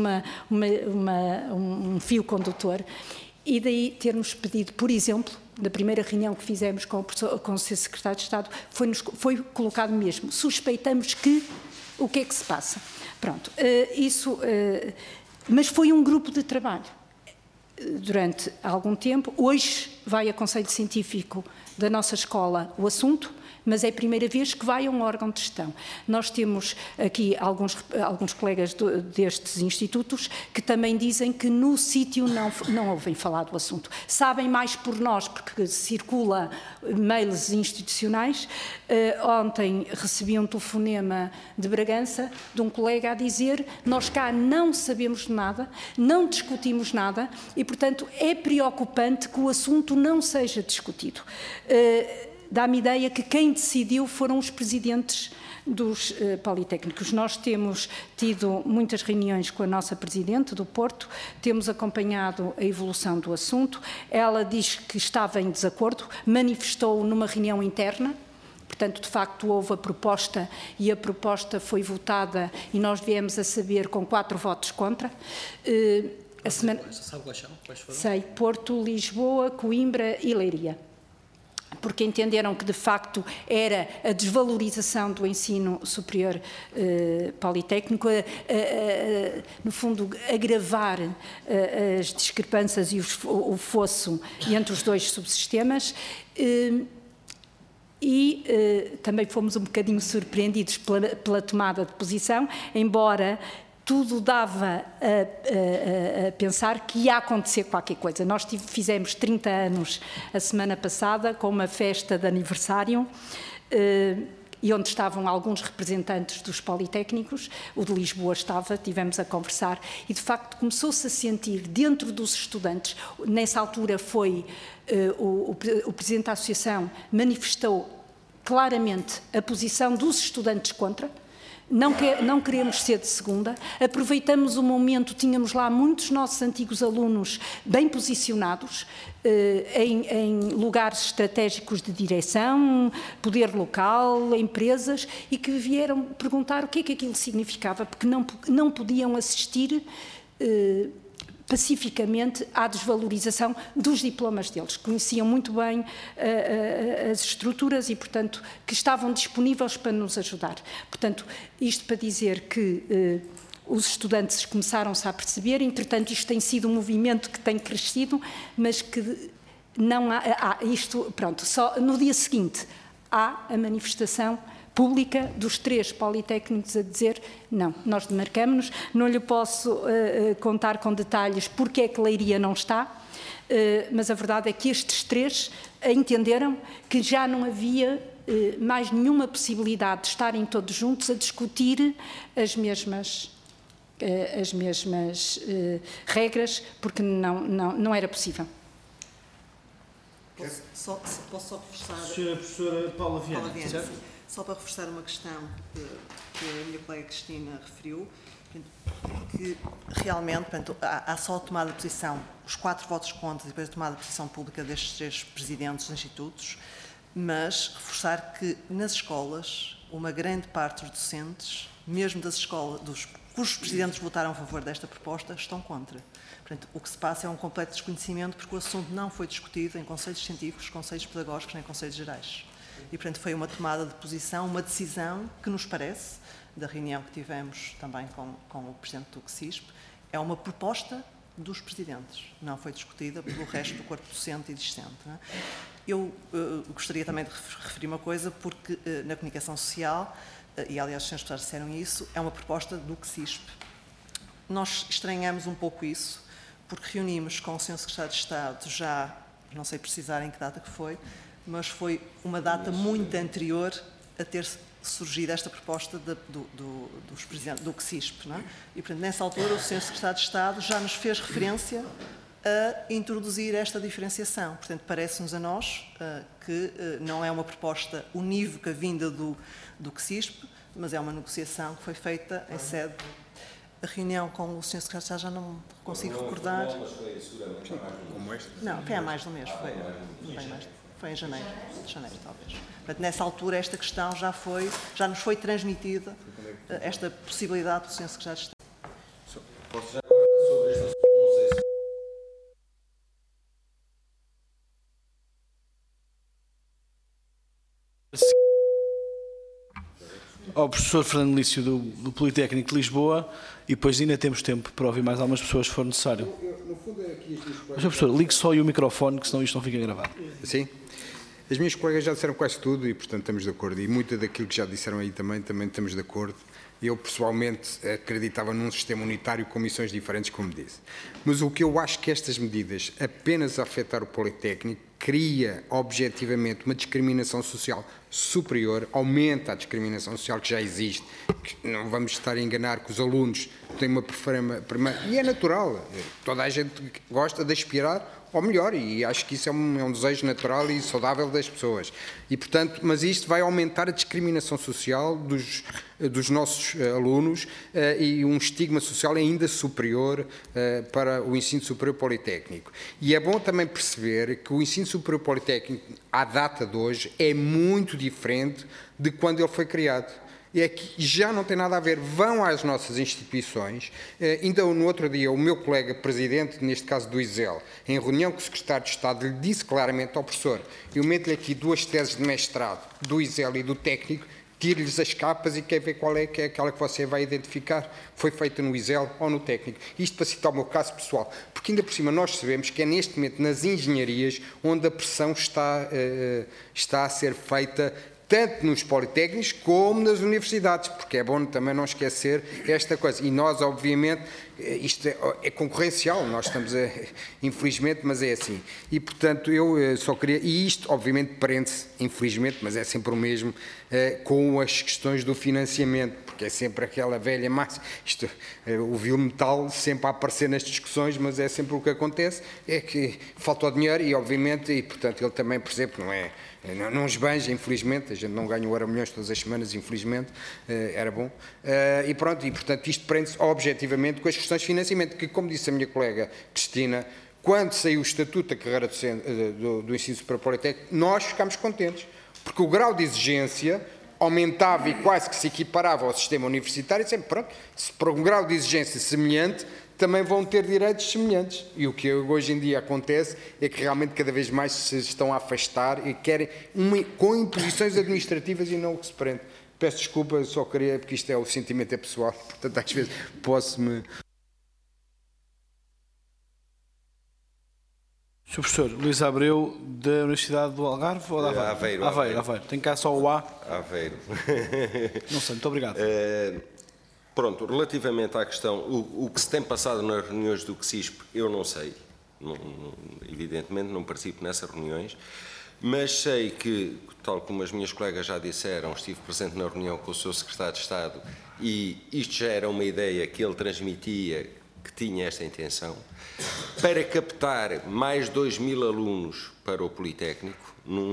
um fio condutor, e daí termos pedido, por exemplo, na primeira reunião que fizemos com o Sr. Secretário de Estado, foi colocado mesmo, suspeitamos que, o que é que se passa? Pronto, mas foi um grupo de trabalho durante algum tempo. Hoje vai a Conselho Científico da nossa escola o assunto, mas é a primeira vez que vai a um órgão de gestão. Nós temos aqui alguns colegas destes institutos que também dizem que no sítio não ouvem falar do assunto. Sabem mais por nós, porque circula mails institucionais. Ontem recebi um telefonema de Bragança, de um colega a dizer: nós cá não sabemos de nada, não discutimos nada e, portanto, é preocupante que o assunto não seja discutido. Dá-me ideia que quem decidiu foram os presidentes dos politécnicos. Nós temos tido muitas reuniões com a nossa presidente do Porto, temos acompanhado a evolução do assunto. Ela diz que estava em desacordo, manifestou numa reunião interna. Portanto, de facto, houve a proposta e a proposta foi votada e nós viemos a saber com 4 votos contra. Sabe quais são? Quais foram? Sei, Porto, Lisboa, Coimbra e Leiria. Porque entenderam que, de facto, era a desvalorização do ensino superior politécnico, no fundo, agravar as discrepâncias e o fosso entre os dois subsistemas. Também fomos um bocadinho surpreendidos pela tomada de posição, embora tudo dava a pensar que ia acontecer qualquer coisa. Nós fizemos 30 anos a semana passada, com uma festa de aniversário, e onde estavam alguns representantes dos politécnicos, o de Lisboa estava, tivemos a conversar, e de facto começou-se a sentir dentro dos estudantes, nessa altura foi o Presidente da Associação manifestou claramente a posição dos estudantes contra. Não queremos ser de segunda, aproveitamos o momento, tínhamos lá muitos nossos antigos alunos bem posicionados em lugares estratégicos de direção, poder local, empresas, e que vieram perguntar o que é que aquilo significava, porque não podiam assistir pacificamente à desvalorização dos diplomas deles. Conheciam muito bem as estruturas e, portanto, que estavam disponíveis para nos ajudar. Portanto, isto para dizer que os estudantes começaram-se a perceber, entretanto, isto tem sido um movimento que tem crescido, mas que não há pronto, só no dia seguinte há a manifestação pública dos 3 politécnicos a dizer não, nós demarcamos-nos, não lhe posso contar com detalhes porque é que Leiria não está, mas a verdade é que estes 3 entenderam que já não havia mais nenhuma possibilidade de estarem todos juntos a discutir as mesmas regras, porque não era possível. Posso só reforçar... Senhora Professora Paula Viana, certo? Só para reforçar uma questão que a minha colega Cristina referiu, que realmente, portanto, há só a tomada de posição, os 4 votos contra e depois a tomada de posição pública destes 3 presidentes dos institutos, mas reforçar que nas escolas uma grande parte dos docentes, mesmo das escolas, cujos presidentes votaram a favor desta proposta, estão contra. Portanto, o que se passa é um completo desconhecimento, porque o assunto não foi discutido em conselhos científicos, conselhos pedagógicos nem conselhos gerais. E, portanto, foi uma tomada de posição, uma decisão que nos parece, da reunião que tivemos também com o presidente do CSISP, é uma proposta dos presidentes, não foi discutida pelo resto do corpo docente e discente. Não é? Eu gostaria também de referir uma coisa, porque na comunicação social, e aliás os senhores deputados disseram isso, é uma proposta do CSISP. Nós estranhamos um pouco isso, porque reunimos com o Sr. Secretário de Estado já, não sei precisar em que data que foi, mas foi uma data muito anterior a ter surgido esta proposta dos presidentes do CSISP. Não é? E, portanto, nessa altura, o Sr. Secretário de Estado já nos fez referência a introduzir esta diferenciação. Portanto, parece-nos a nós que não é uma proposta unívoca vinda do CSISP, mas é uma negociação que foi feita em sede. A reunião com o Sr. Secretário de Estado já não consigo recordar. Mas foi seguramente há mais de um mês. Não, foi há mais de um mês, foi em janeiro, talvez. Portanto, nessa altura esta questão já nos foi transmitida, esta possibilidade do Sr. Secretário de Estado. Posso já sobre este assunto, não sei se... Ao professor Fernando Lício do Politécnico de Lisboa, e depois ainda temos tempo para ouvir mais algumas pessoas se for necessário. No fundo é aqui as minhas colegas... Mas, professor, ligue só aí o microfone, que senão isto não fica gravado. Sim. As minhas colegas já disseram quase tudo e, portanto, estamos de acordo. E muito daquilo que já disseram aí também estamos de acordo. Eu, pessoalmente, acreditava num sistema unitário com missões diferentes, como disse. Mas o que eu acho que estas medidas, apenas a afetar o Politécnico, cria, objetivamente, uma discriminação social superior, aumenta a discriminação social que já existe. Que não vamos estar a enganar que os alunos têm uma preferência... E é natural. Toda a gente gosta de aspirar ao melhor, e acho que isso é um desejo natural e saudável das pessoas. E, portanto, mas isto vai aumentar a discriminação social dos nossos alunos e um estigma social ainda superior para o ensino superior politécnico. E é bom também perceber que o ensino superior politécnico, à data de hoje, é muito diferente de quando ele foi criado. É que já não tem nada a ver, vão às nossas instituições. Ainda no outro dia, o meu colega presidente, neste caso do ISEL, em reunião com o secretário de Estado, lhe disse claramente ao professor: eu meto-lhe aqui 2 teses de mestrado do ISEL e do técnico, tire-lhes as capas e quer ver qual é que é aquela que você vai identificar, foi feita no ISEL ou no técnico. Isto para citar o meu caso pessoal, porque ainda por cima nós sabemos que é neste momento nas engenharias onde a pressão está a ser feita, tanto nos politécnicos como nas universidades, porque é bom também não esquecer esta coisa. E nós, obviamente, isto é concorrencial, nós estamos infelizmente, mas é assim. E, portanto, eu só queria... E isto, obviamente, prende-se, infelizmente, mas é sempre o mesmo, com as questões do financiamento, porque é sempre aquela velha máxima. O Vilmetal sempre a aparecer nas discussões, mas é sempre o que acontece, é que falta o dinheiro e, obviamente, e, portanto, ele também percebe que não esbanja, infelizmente, a gente não ganha o Euromilhões todas as semanas, infelizmente, era bom. E pronto, e portanto isto prende-se objetivamente com as questões de financiamento, que, como disse a minha colega Cristina, quando saiu o Estatuto da Carreira do Ensino Superior Politécnico, nós ficámos contentes, porque o grau de exigência aumentava e quase que se equiparava ao sistema universitário, e sempre pronto, se para um grau de exigência semelhante, também vão ter direitos semelhantes. E o que hoje em dia acontece é que realmente cada vez mais se estão a afastar e querem com imposições administrativas e não o que se prende. Peço desculpa, só queria, porque isto o sentimento é pessoal, portanto às vezes posso-me... Sr. Professor Luís Abreu, da Universidade do Algarve ou da Aveiro? Aveiro. Tem cá só o A? Aveiro. Não sei, muito obrigado. Pronto, relativamente à questão, o que se tem passado nas reuniões do CSISP, eu não sei. Evidentemente não participo nessas reuniões, mas sei que, tal como as minhas colegas já disseram, estive presente na reunião com o Sr. Secretário de Estado e isto já era uma ideia que ele transmitia, que tinha esta intenção, para captar mais 2.000 alunos para o Politécnico,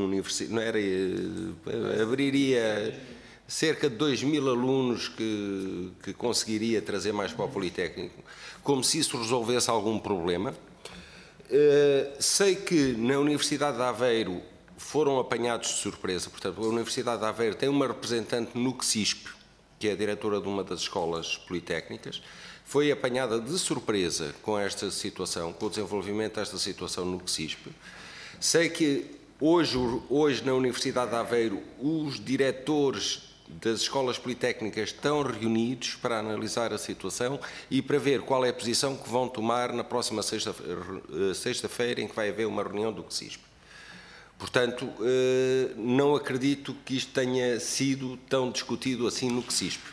abriria cerca de 2.000 alunos que conseguiria trazer mais para o Politécnico, como se isso resolvesse algum problema. Sei que na Universidade de Aveiro foram apanhados de surpresa. Portanto, a Universidade de Aveiro tem uma representante no CSISP, que é a diretora de uma das escolas politécnicas, foi apanhada de surpresa com esta situação, com o desenvolvimento desta situação no CSISP. Sei que hoje na Universidade de Aveiro os diretores das escolas politécnicas estão reunidos para analisar a situação e para ver qual é a posição que vão tomar na próxima sexta-feira, em que vai haver uma reunião do CSISP. Portanto, não acredito que isto tenha sido tão discutido assim no CSISP.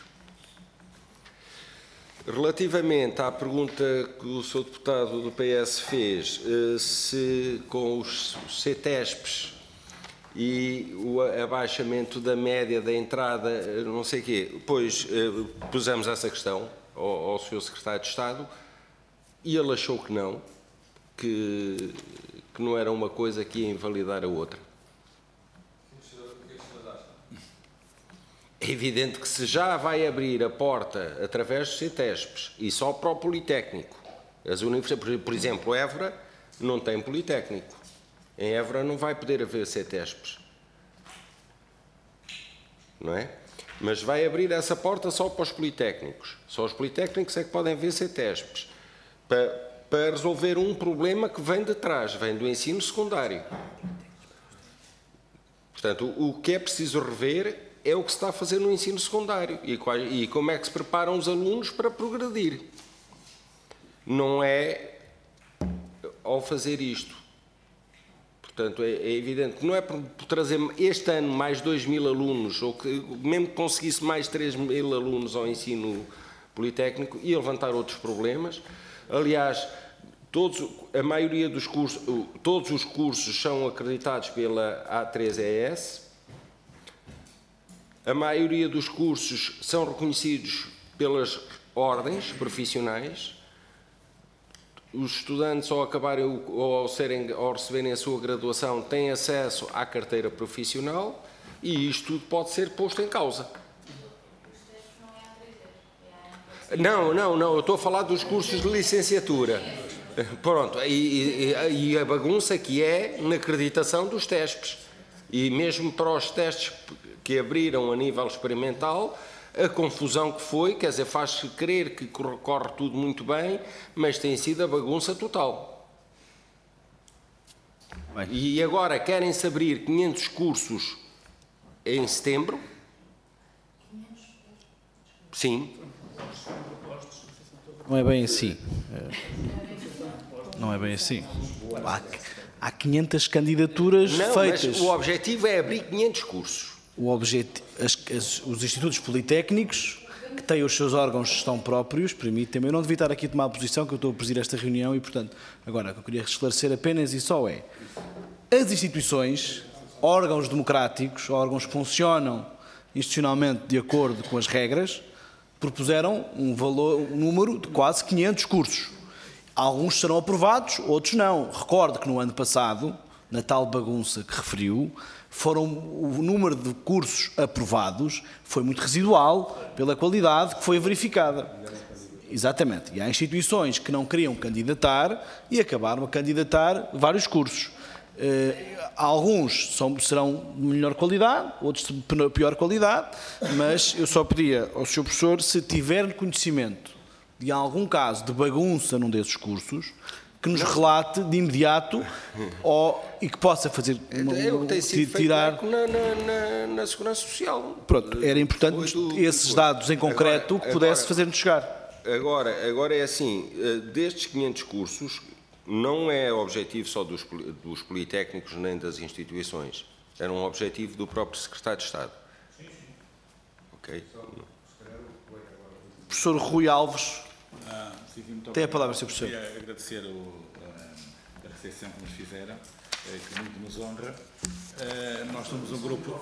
Relativamente à pergunta que o Sr. Deputado do PS fez, se com os CETESPs e o abaixamento da média da entrada, não sei o quê, pois pusemos essa questão ao Sr. Secretário de Estado e ele achou que não, que não era uma coisa que ia invalidar a outra. É evidente que se já vai abrir a porta através dos CETESPs e só para o Politécnico, as universidades, por exemplo, Évora não tem Politécnico, em Évora não vai poder haver CETESPs, não é? Mas vai abrir essa porta só para os Politécnicos, só os Politécnicos é que podem haver CETESPs, para resolver um problema que vem de trás, vem do ensino secundário. Portanto, o que é preciso rever é o que se está a fazer no ensino secundário e como é que se preparam os alunos para progredir. Não é ao fazer isto. Portanto, é evidente que não é por trazer este ano mais 2.000 alunos, ou que mesmo que conseguisse mais 3.000 alunos ao ensino politécnico, ia levantar outros problemas. Aliás, a maioria dos cursos, todos os cursos são acreditados pela A3ES. A maioria dos cursos são reconhecidos pelas ordens profissionais. Os estudantes, ao acabarem ou ao receberem a sua graduação, têm acesso à carteira profissional e isto tudo pode ser posto em causa. Não, eu estou a falar dos cursos de licenciatura. Pronto, e a bagunça que é na acreditação dos TESPs. E mesmo para os testes que abriram a nível experimental, a confusão que foi, quer dizer, faz-se crer que corre tudo muito bem, mas tem sido a bagunça total. Bem. E agora querem-se abrir 500 cursos em setembro? Sim. Não é bem assim. Não é bem assim. Há 500 candidaturas feitas. Mas o objetivo é abrir 500 cursos. Os institutos politécnicos, que têm os seus órgãos de gestão próprios, permitem-me. Eu não devia estar aqui a tomar a posição, que eu estou a presidir esta reunião e, portanto, agora, o que eu queria esclarecer apenas e só é: as instituições, órgãos democráticos, órgãos que funcionam institucionalmente de acordo com as regras, propuseram um número de quase 500 cursos. Alguns serão aprovados, outros não. Recordo que no ano passado, na tal bagunça que referiu, o número de cursos aprovados foi muito residual pela qualidade que foi verificada. Exatamente. E há instituições que não queriam candidatar e acabaram a candidatar vários cursos. Alguns serão de melhor qualidade, outros de pior qualidade, mas eu só pedia ao Sr. Professor, se tiver conhecimento de algum caso de bagunça num desses cursos, que nos relate de imediato e que possa fazer tirar na Segurança Social. Pronto, era importante esses dados em concreto que pudesse fazer-nos chegar. Agora é assim, destes 500 cursos, não é objetivo só dos politécnicos nem das instituições, era um objetivo do próprio Secretário de Estado. Ok? Professor Rui Alves. Tem a palavra, Sr. Professor. Queria agradecer a recepção que nos fizeram, que muito nos honra. Nós somos um grupo...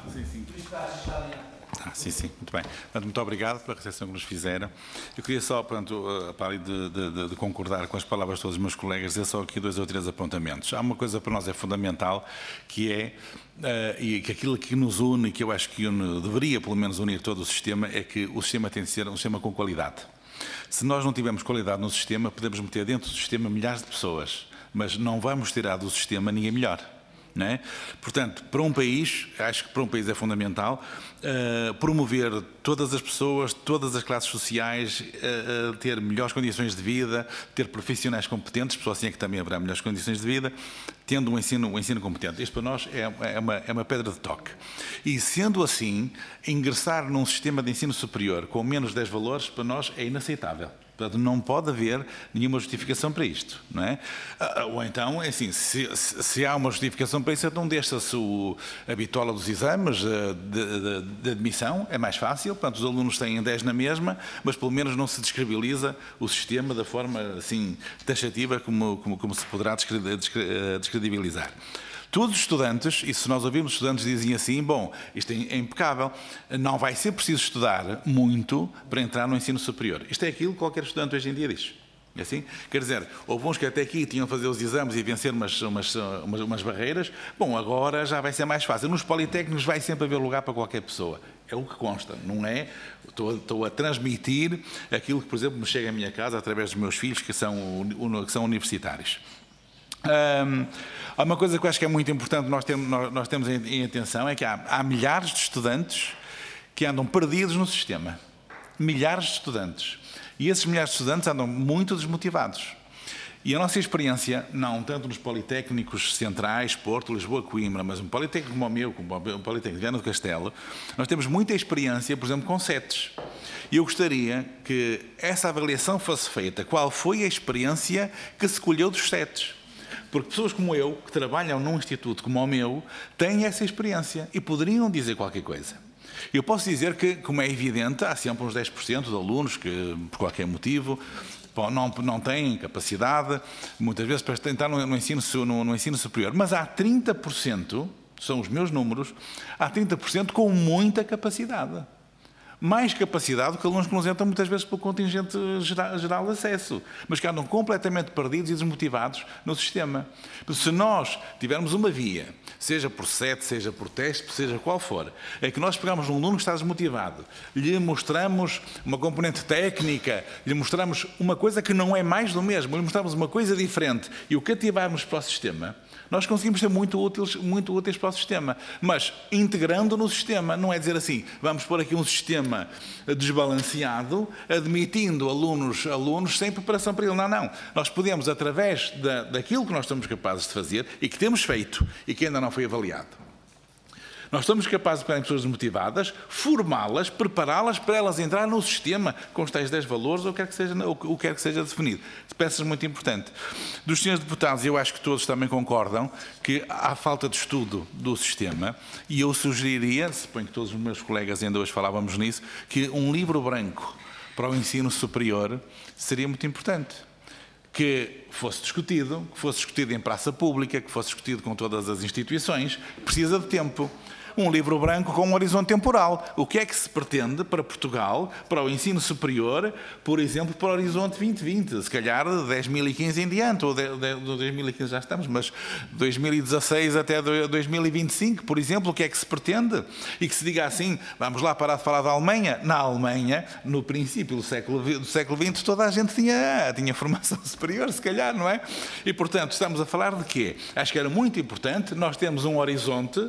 Sim, muito bem. Portanto, muito obrigado pela recepção que nos fizeram. Eu queria só, portanto, para além de concordar com as palavras de todos os meus colegas, dizer só aqui 2 ou 3 apontamentos. Há uma coisa para nós é fundamental, que é, e que aquilo que nos une, e que eu acho que deveria pelo menos unir todo o sistema, é que o sistema tem de ser um sistema com qualidade. Se nós não tivermos qualidade no sistema, podemos meter dentro do sistema milhares de pessoas, mas não vamos tirar do sistema ninguém melhor. não é? Portanto, para um país, acho que para um país é fundamental promover todas as pessoas, todas as classes sociais, ter melhores condições de vida, ter profissionais competentes, só assim é que também haverá melhores condições de vida, tendo um ensino competente. Isto para nós é uma pedra de toque. E sendo assim, ingressar num sistema de ensino superior com menos 10 valores, para nós é inaceitável. Portanto, não pode haver nenhuma justificação para isto, não é? Ou então, assim, se há uma justificação para isso, então deixa-se a bitola dos exames de admissão, é mais fácil, portanto, os alunos têm 10 na mesma, mas pelo menos não se descredibiliza o sistema da forma, assim, taxativa como se poderá descredibilizar. Todos os estudantes, e se nós ouvirmos estudantes dizem assim, bom, isto é impecável, não vai ser preciso estudar muito para entrar no ensino superior. Isto é aquilo que qualquer estudante hoje em dia diz. É assim? Quer dizer, houve uns que até aqui tinham de fazer os exames e vencer umas barreiras, bom, agora já vai ser mais fácil. Nos politécnicos vai sempre haver lugar para qualquer pessoa. É o que consta, não é? Estou a transmitir aquilo que, por exemplo, me chega à minha casa através dos meus filhos que são universitários. Há uma coisa que eu acho que é muito importante nós temos em atenção, é que há milhares de estudantes que andam perdidos no sistema. Milhares de estudantes. E esses milhares de estudantes andam muito desmotivados. E a nossa experiência, não tanto nos politécnicos centrais, Porto, Lisboa, Coimbra, mas um politécnico como o meu, como o politécnico de Viana do Castelo, nós temos muita experiência, por exemplo, com CETs. E eu gostaria que essa avaliação fosse feita. Qual foi a experiência que se colheu dos CETs? Porque pessoas como eu, que trabalham num instituto como o meu, têm essa experiência e poderiam dizer qualquer coisa. Eu posso dizer que, como é evidente, há sempre uns 10% de alunos que, por qualquer motivo, não têm capacidade, muitas vezes, para tentar no ensino superior. Mas há 30%, são os meus números, há 30% com muita capacidade. Mais capacidade que alunos que nos entram muitas vezes pelo contingente geral de acesso, mas que andam completamente perdidos e desmotivados no sistema. Se nós tivermos uma via, seja por CET, seja por teste, seja qual for, é que nós pegamos um aluno que está desmotivado, lhe mostramos uma componente técnica, lhe mostramos uma coisa que não é mais do mesmo, lhe mostramos uma coisa diferente e o cativarmos para o sistema, nós conseguimos ser muito úteis para o sistema. Mas integrando no sistema, não é dizer assim, vamos pôr aqui um sistema desbalanceado, admitindo alunos sem preparação para ele. Não. Nós podemos, através daquilo que nós somos capazes de fazer e que temos feito e que ainda não foi avaliado, nós somos capazes de pegar pessoas desmotivadas, formá-las, prepará-las para elas entrarem no sistema com os tais 10 valores ou o que quer que seja definido. Peças muito importante. Dos senhores deputados, eu acho que todos também concordam que há falta de estudo do sistema e eu sugeriria, suponho que todos os meus colegas ainda hoje falávamos nisso, que um livro branco para o ensino superior seria muito importante. Que fosse discutido em praça pública, que fosse discutido com todas as instituições, precisa de tempo. Um livro branco com um horizonte temporal. O que é que se pretende para Portugal, para o ensino superior, por exemplo, para o horizonte 2020, se calhar de 2015 em diante, ou de 2015 já estamos, mas 2016 até 2025, por exemplo, o que é que se pretende? E que se diga assim, vamos lá parar de falar da Alemanha. Na Alemanha, no princípio do século XX, toda a gente tinha formação superior, se calhar, não é? E, portanto, estamos a falar de quê? Acho que era muito importante nós termos um horizonte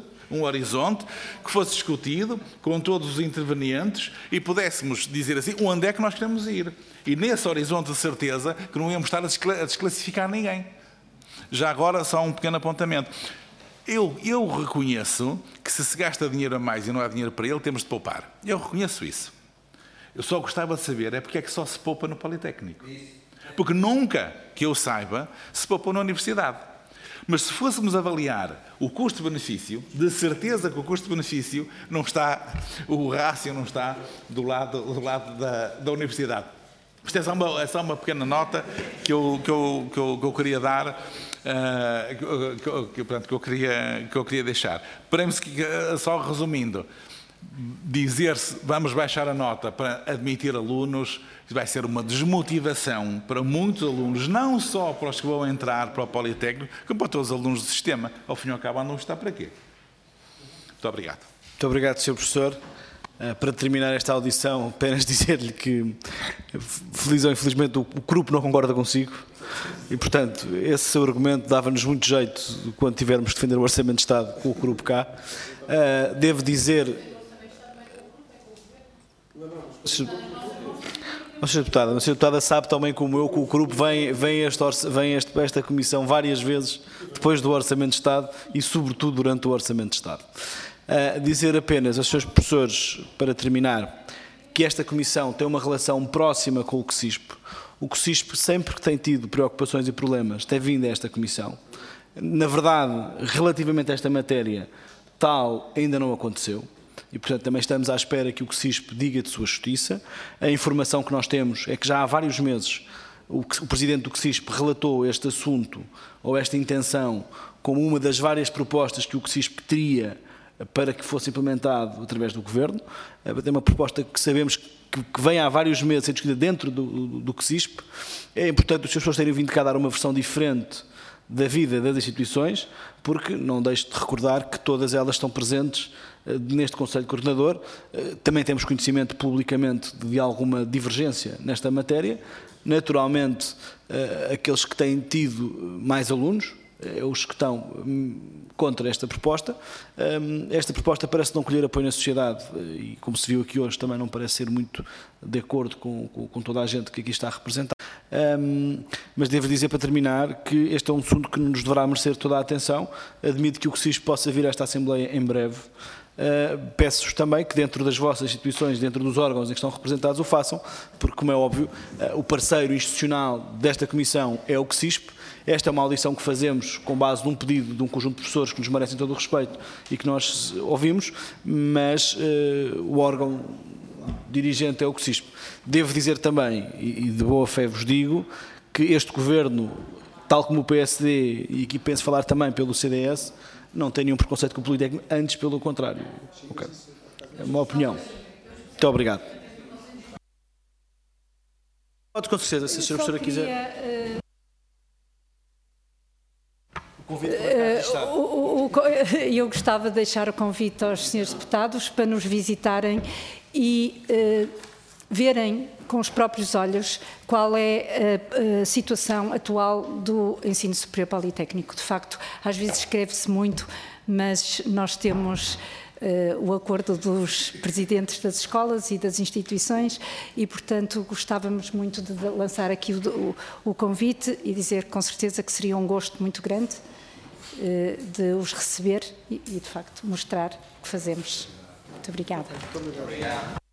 que fosse discutido com todos os intervenientes e pudéssemos dizer assim, onde é que nós queremos ir? E nesse horizonte de certeza que não íamos estar a desclassificar ninguém. Já agora, só um pequeno apontamento. Eu reconheço que se gasta dinheiro a mais e não há dinheiro para ele, temos de poupar. Eu reconheço isso. Eu só gostava de saber porque é que só se poupa no Politécnico. Porque nunca, que eu saiba, se poupa na universidade. Mas se fôssemos avaliar o custo-benefício, de certeza que o custo-benefício não está, o rácio não está do lado da universidade. Isto é só uma pequena nota que eu queria dar, que eu queria deixar. Parece que, só resumindo, dizer-se vamos baixar a nota para admitir alunos vai ser uma desmotivação para muitos alunos, não só para os que vão entrar para o Politécnico, como para todos os alunos do sistema. Ao fim e ao cabo, não está para quê? Muito obrigado. Muito obrigado, Sr. Professor. Para terminar esta audição, apenas dizer-lhe que, feliz ou infelizmente, o grupo não concorda consigo e, portanto, esse seu argumento dava-nos muito jeito quando tivermos de defender o Orçamento de Estado com o grupo cá. Devo dizer... Sra. Deputada sabe também como eu que o grupo vem esta Comissão várias vezes depois do Orçamento de Estado e, sobretudo, durante o Orçamento de Estado. Dizer apenas aos seus professores, para terminar, que esta Comissão tem uma relação próxima com o CSISP. O CSISP, sempre que tem tido preocupações e problemas, tem vindo a esta Comissão. Na verdade, relativamente a esta matéria, tal ainda não aconteceu. E, portanto, também estamos à espera que o CSISP diga de sua justiça. A informação que nós temos é que já há vários meses o Presidente do CSISP relatou este assunto, ou esta intenção, como uma das várias propostas que o CSISP teria para que fosse implementado através do Governo. É uma proposta que sabemos que vem há vários meses a ser discutida dentro do CSISP. É importante os seus professores terem vindo cá dar uma versão diferente da vida das instituições, porque não deixo de recordar que todas elas estão presentes neste Conselho Coordenador. Também temos conhecimento publicamente de alguma divergência nesta matéria. Naturalmente, aqueles que têm tido mais alunos, os que estão contra esta proposta. Esta proposta parece não colher apoio na sociedade e, como se viu aqui hoje, também não parece ser muito de acordo com toda a gente que aqui está representada. Mas devo dizer, para terminar, que este é um assunto que nos deverá merecer toda a atenção. Admito que o CSISP possa vir a esta Assembleia em breve. Peço-vos também que dentro das vossas instituições, dentro dos órgãos em que estão representados, o façam, porque, como é óbvio, o parceiro institucional desta Comissão é o CSISP. Esta é uma audição que fazemos com base num pedido de um conjunto de professores que nos merecem todo o respeito e que nós ouvimos, mas o órgão dirigente é o CSISP. Devo dizer também, e de boa fé vos digo, que este Governo, tal como o PSD, e aqui penso falar também pelo CDS, não tem nenhum preconceito com o Politécnico, antes pelo contrário. Okay. É uma opinião. Muito obrigado. Pode, com certeza, se a senhora professora quiser. Eu gostava de deixar o convite aos senhores deputados para nos visitarem e verem com os próprios olhos qual é a situação atual do ensino superior politécnico. De facto, às vezes escreve-se muito, mas nós temos o acordo dos presidentes das escolas e das instituições e, portanto, gostávamos muito de lançar aqui o convite e dizer com certeza que seria um gosto muito grande de os receber e, de facto, mostrar o que fazemos. Muito obrigada.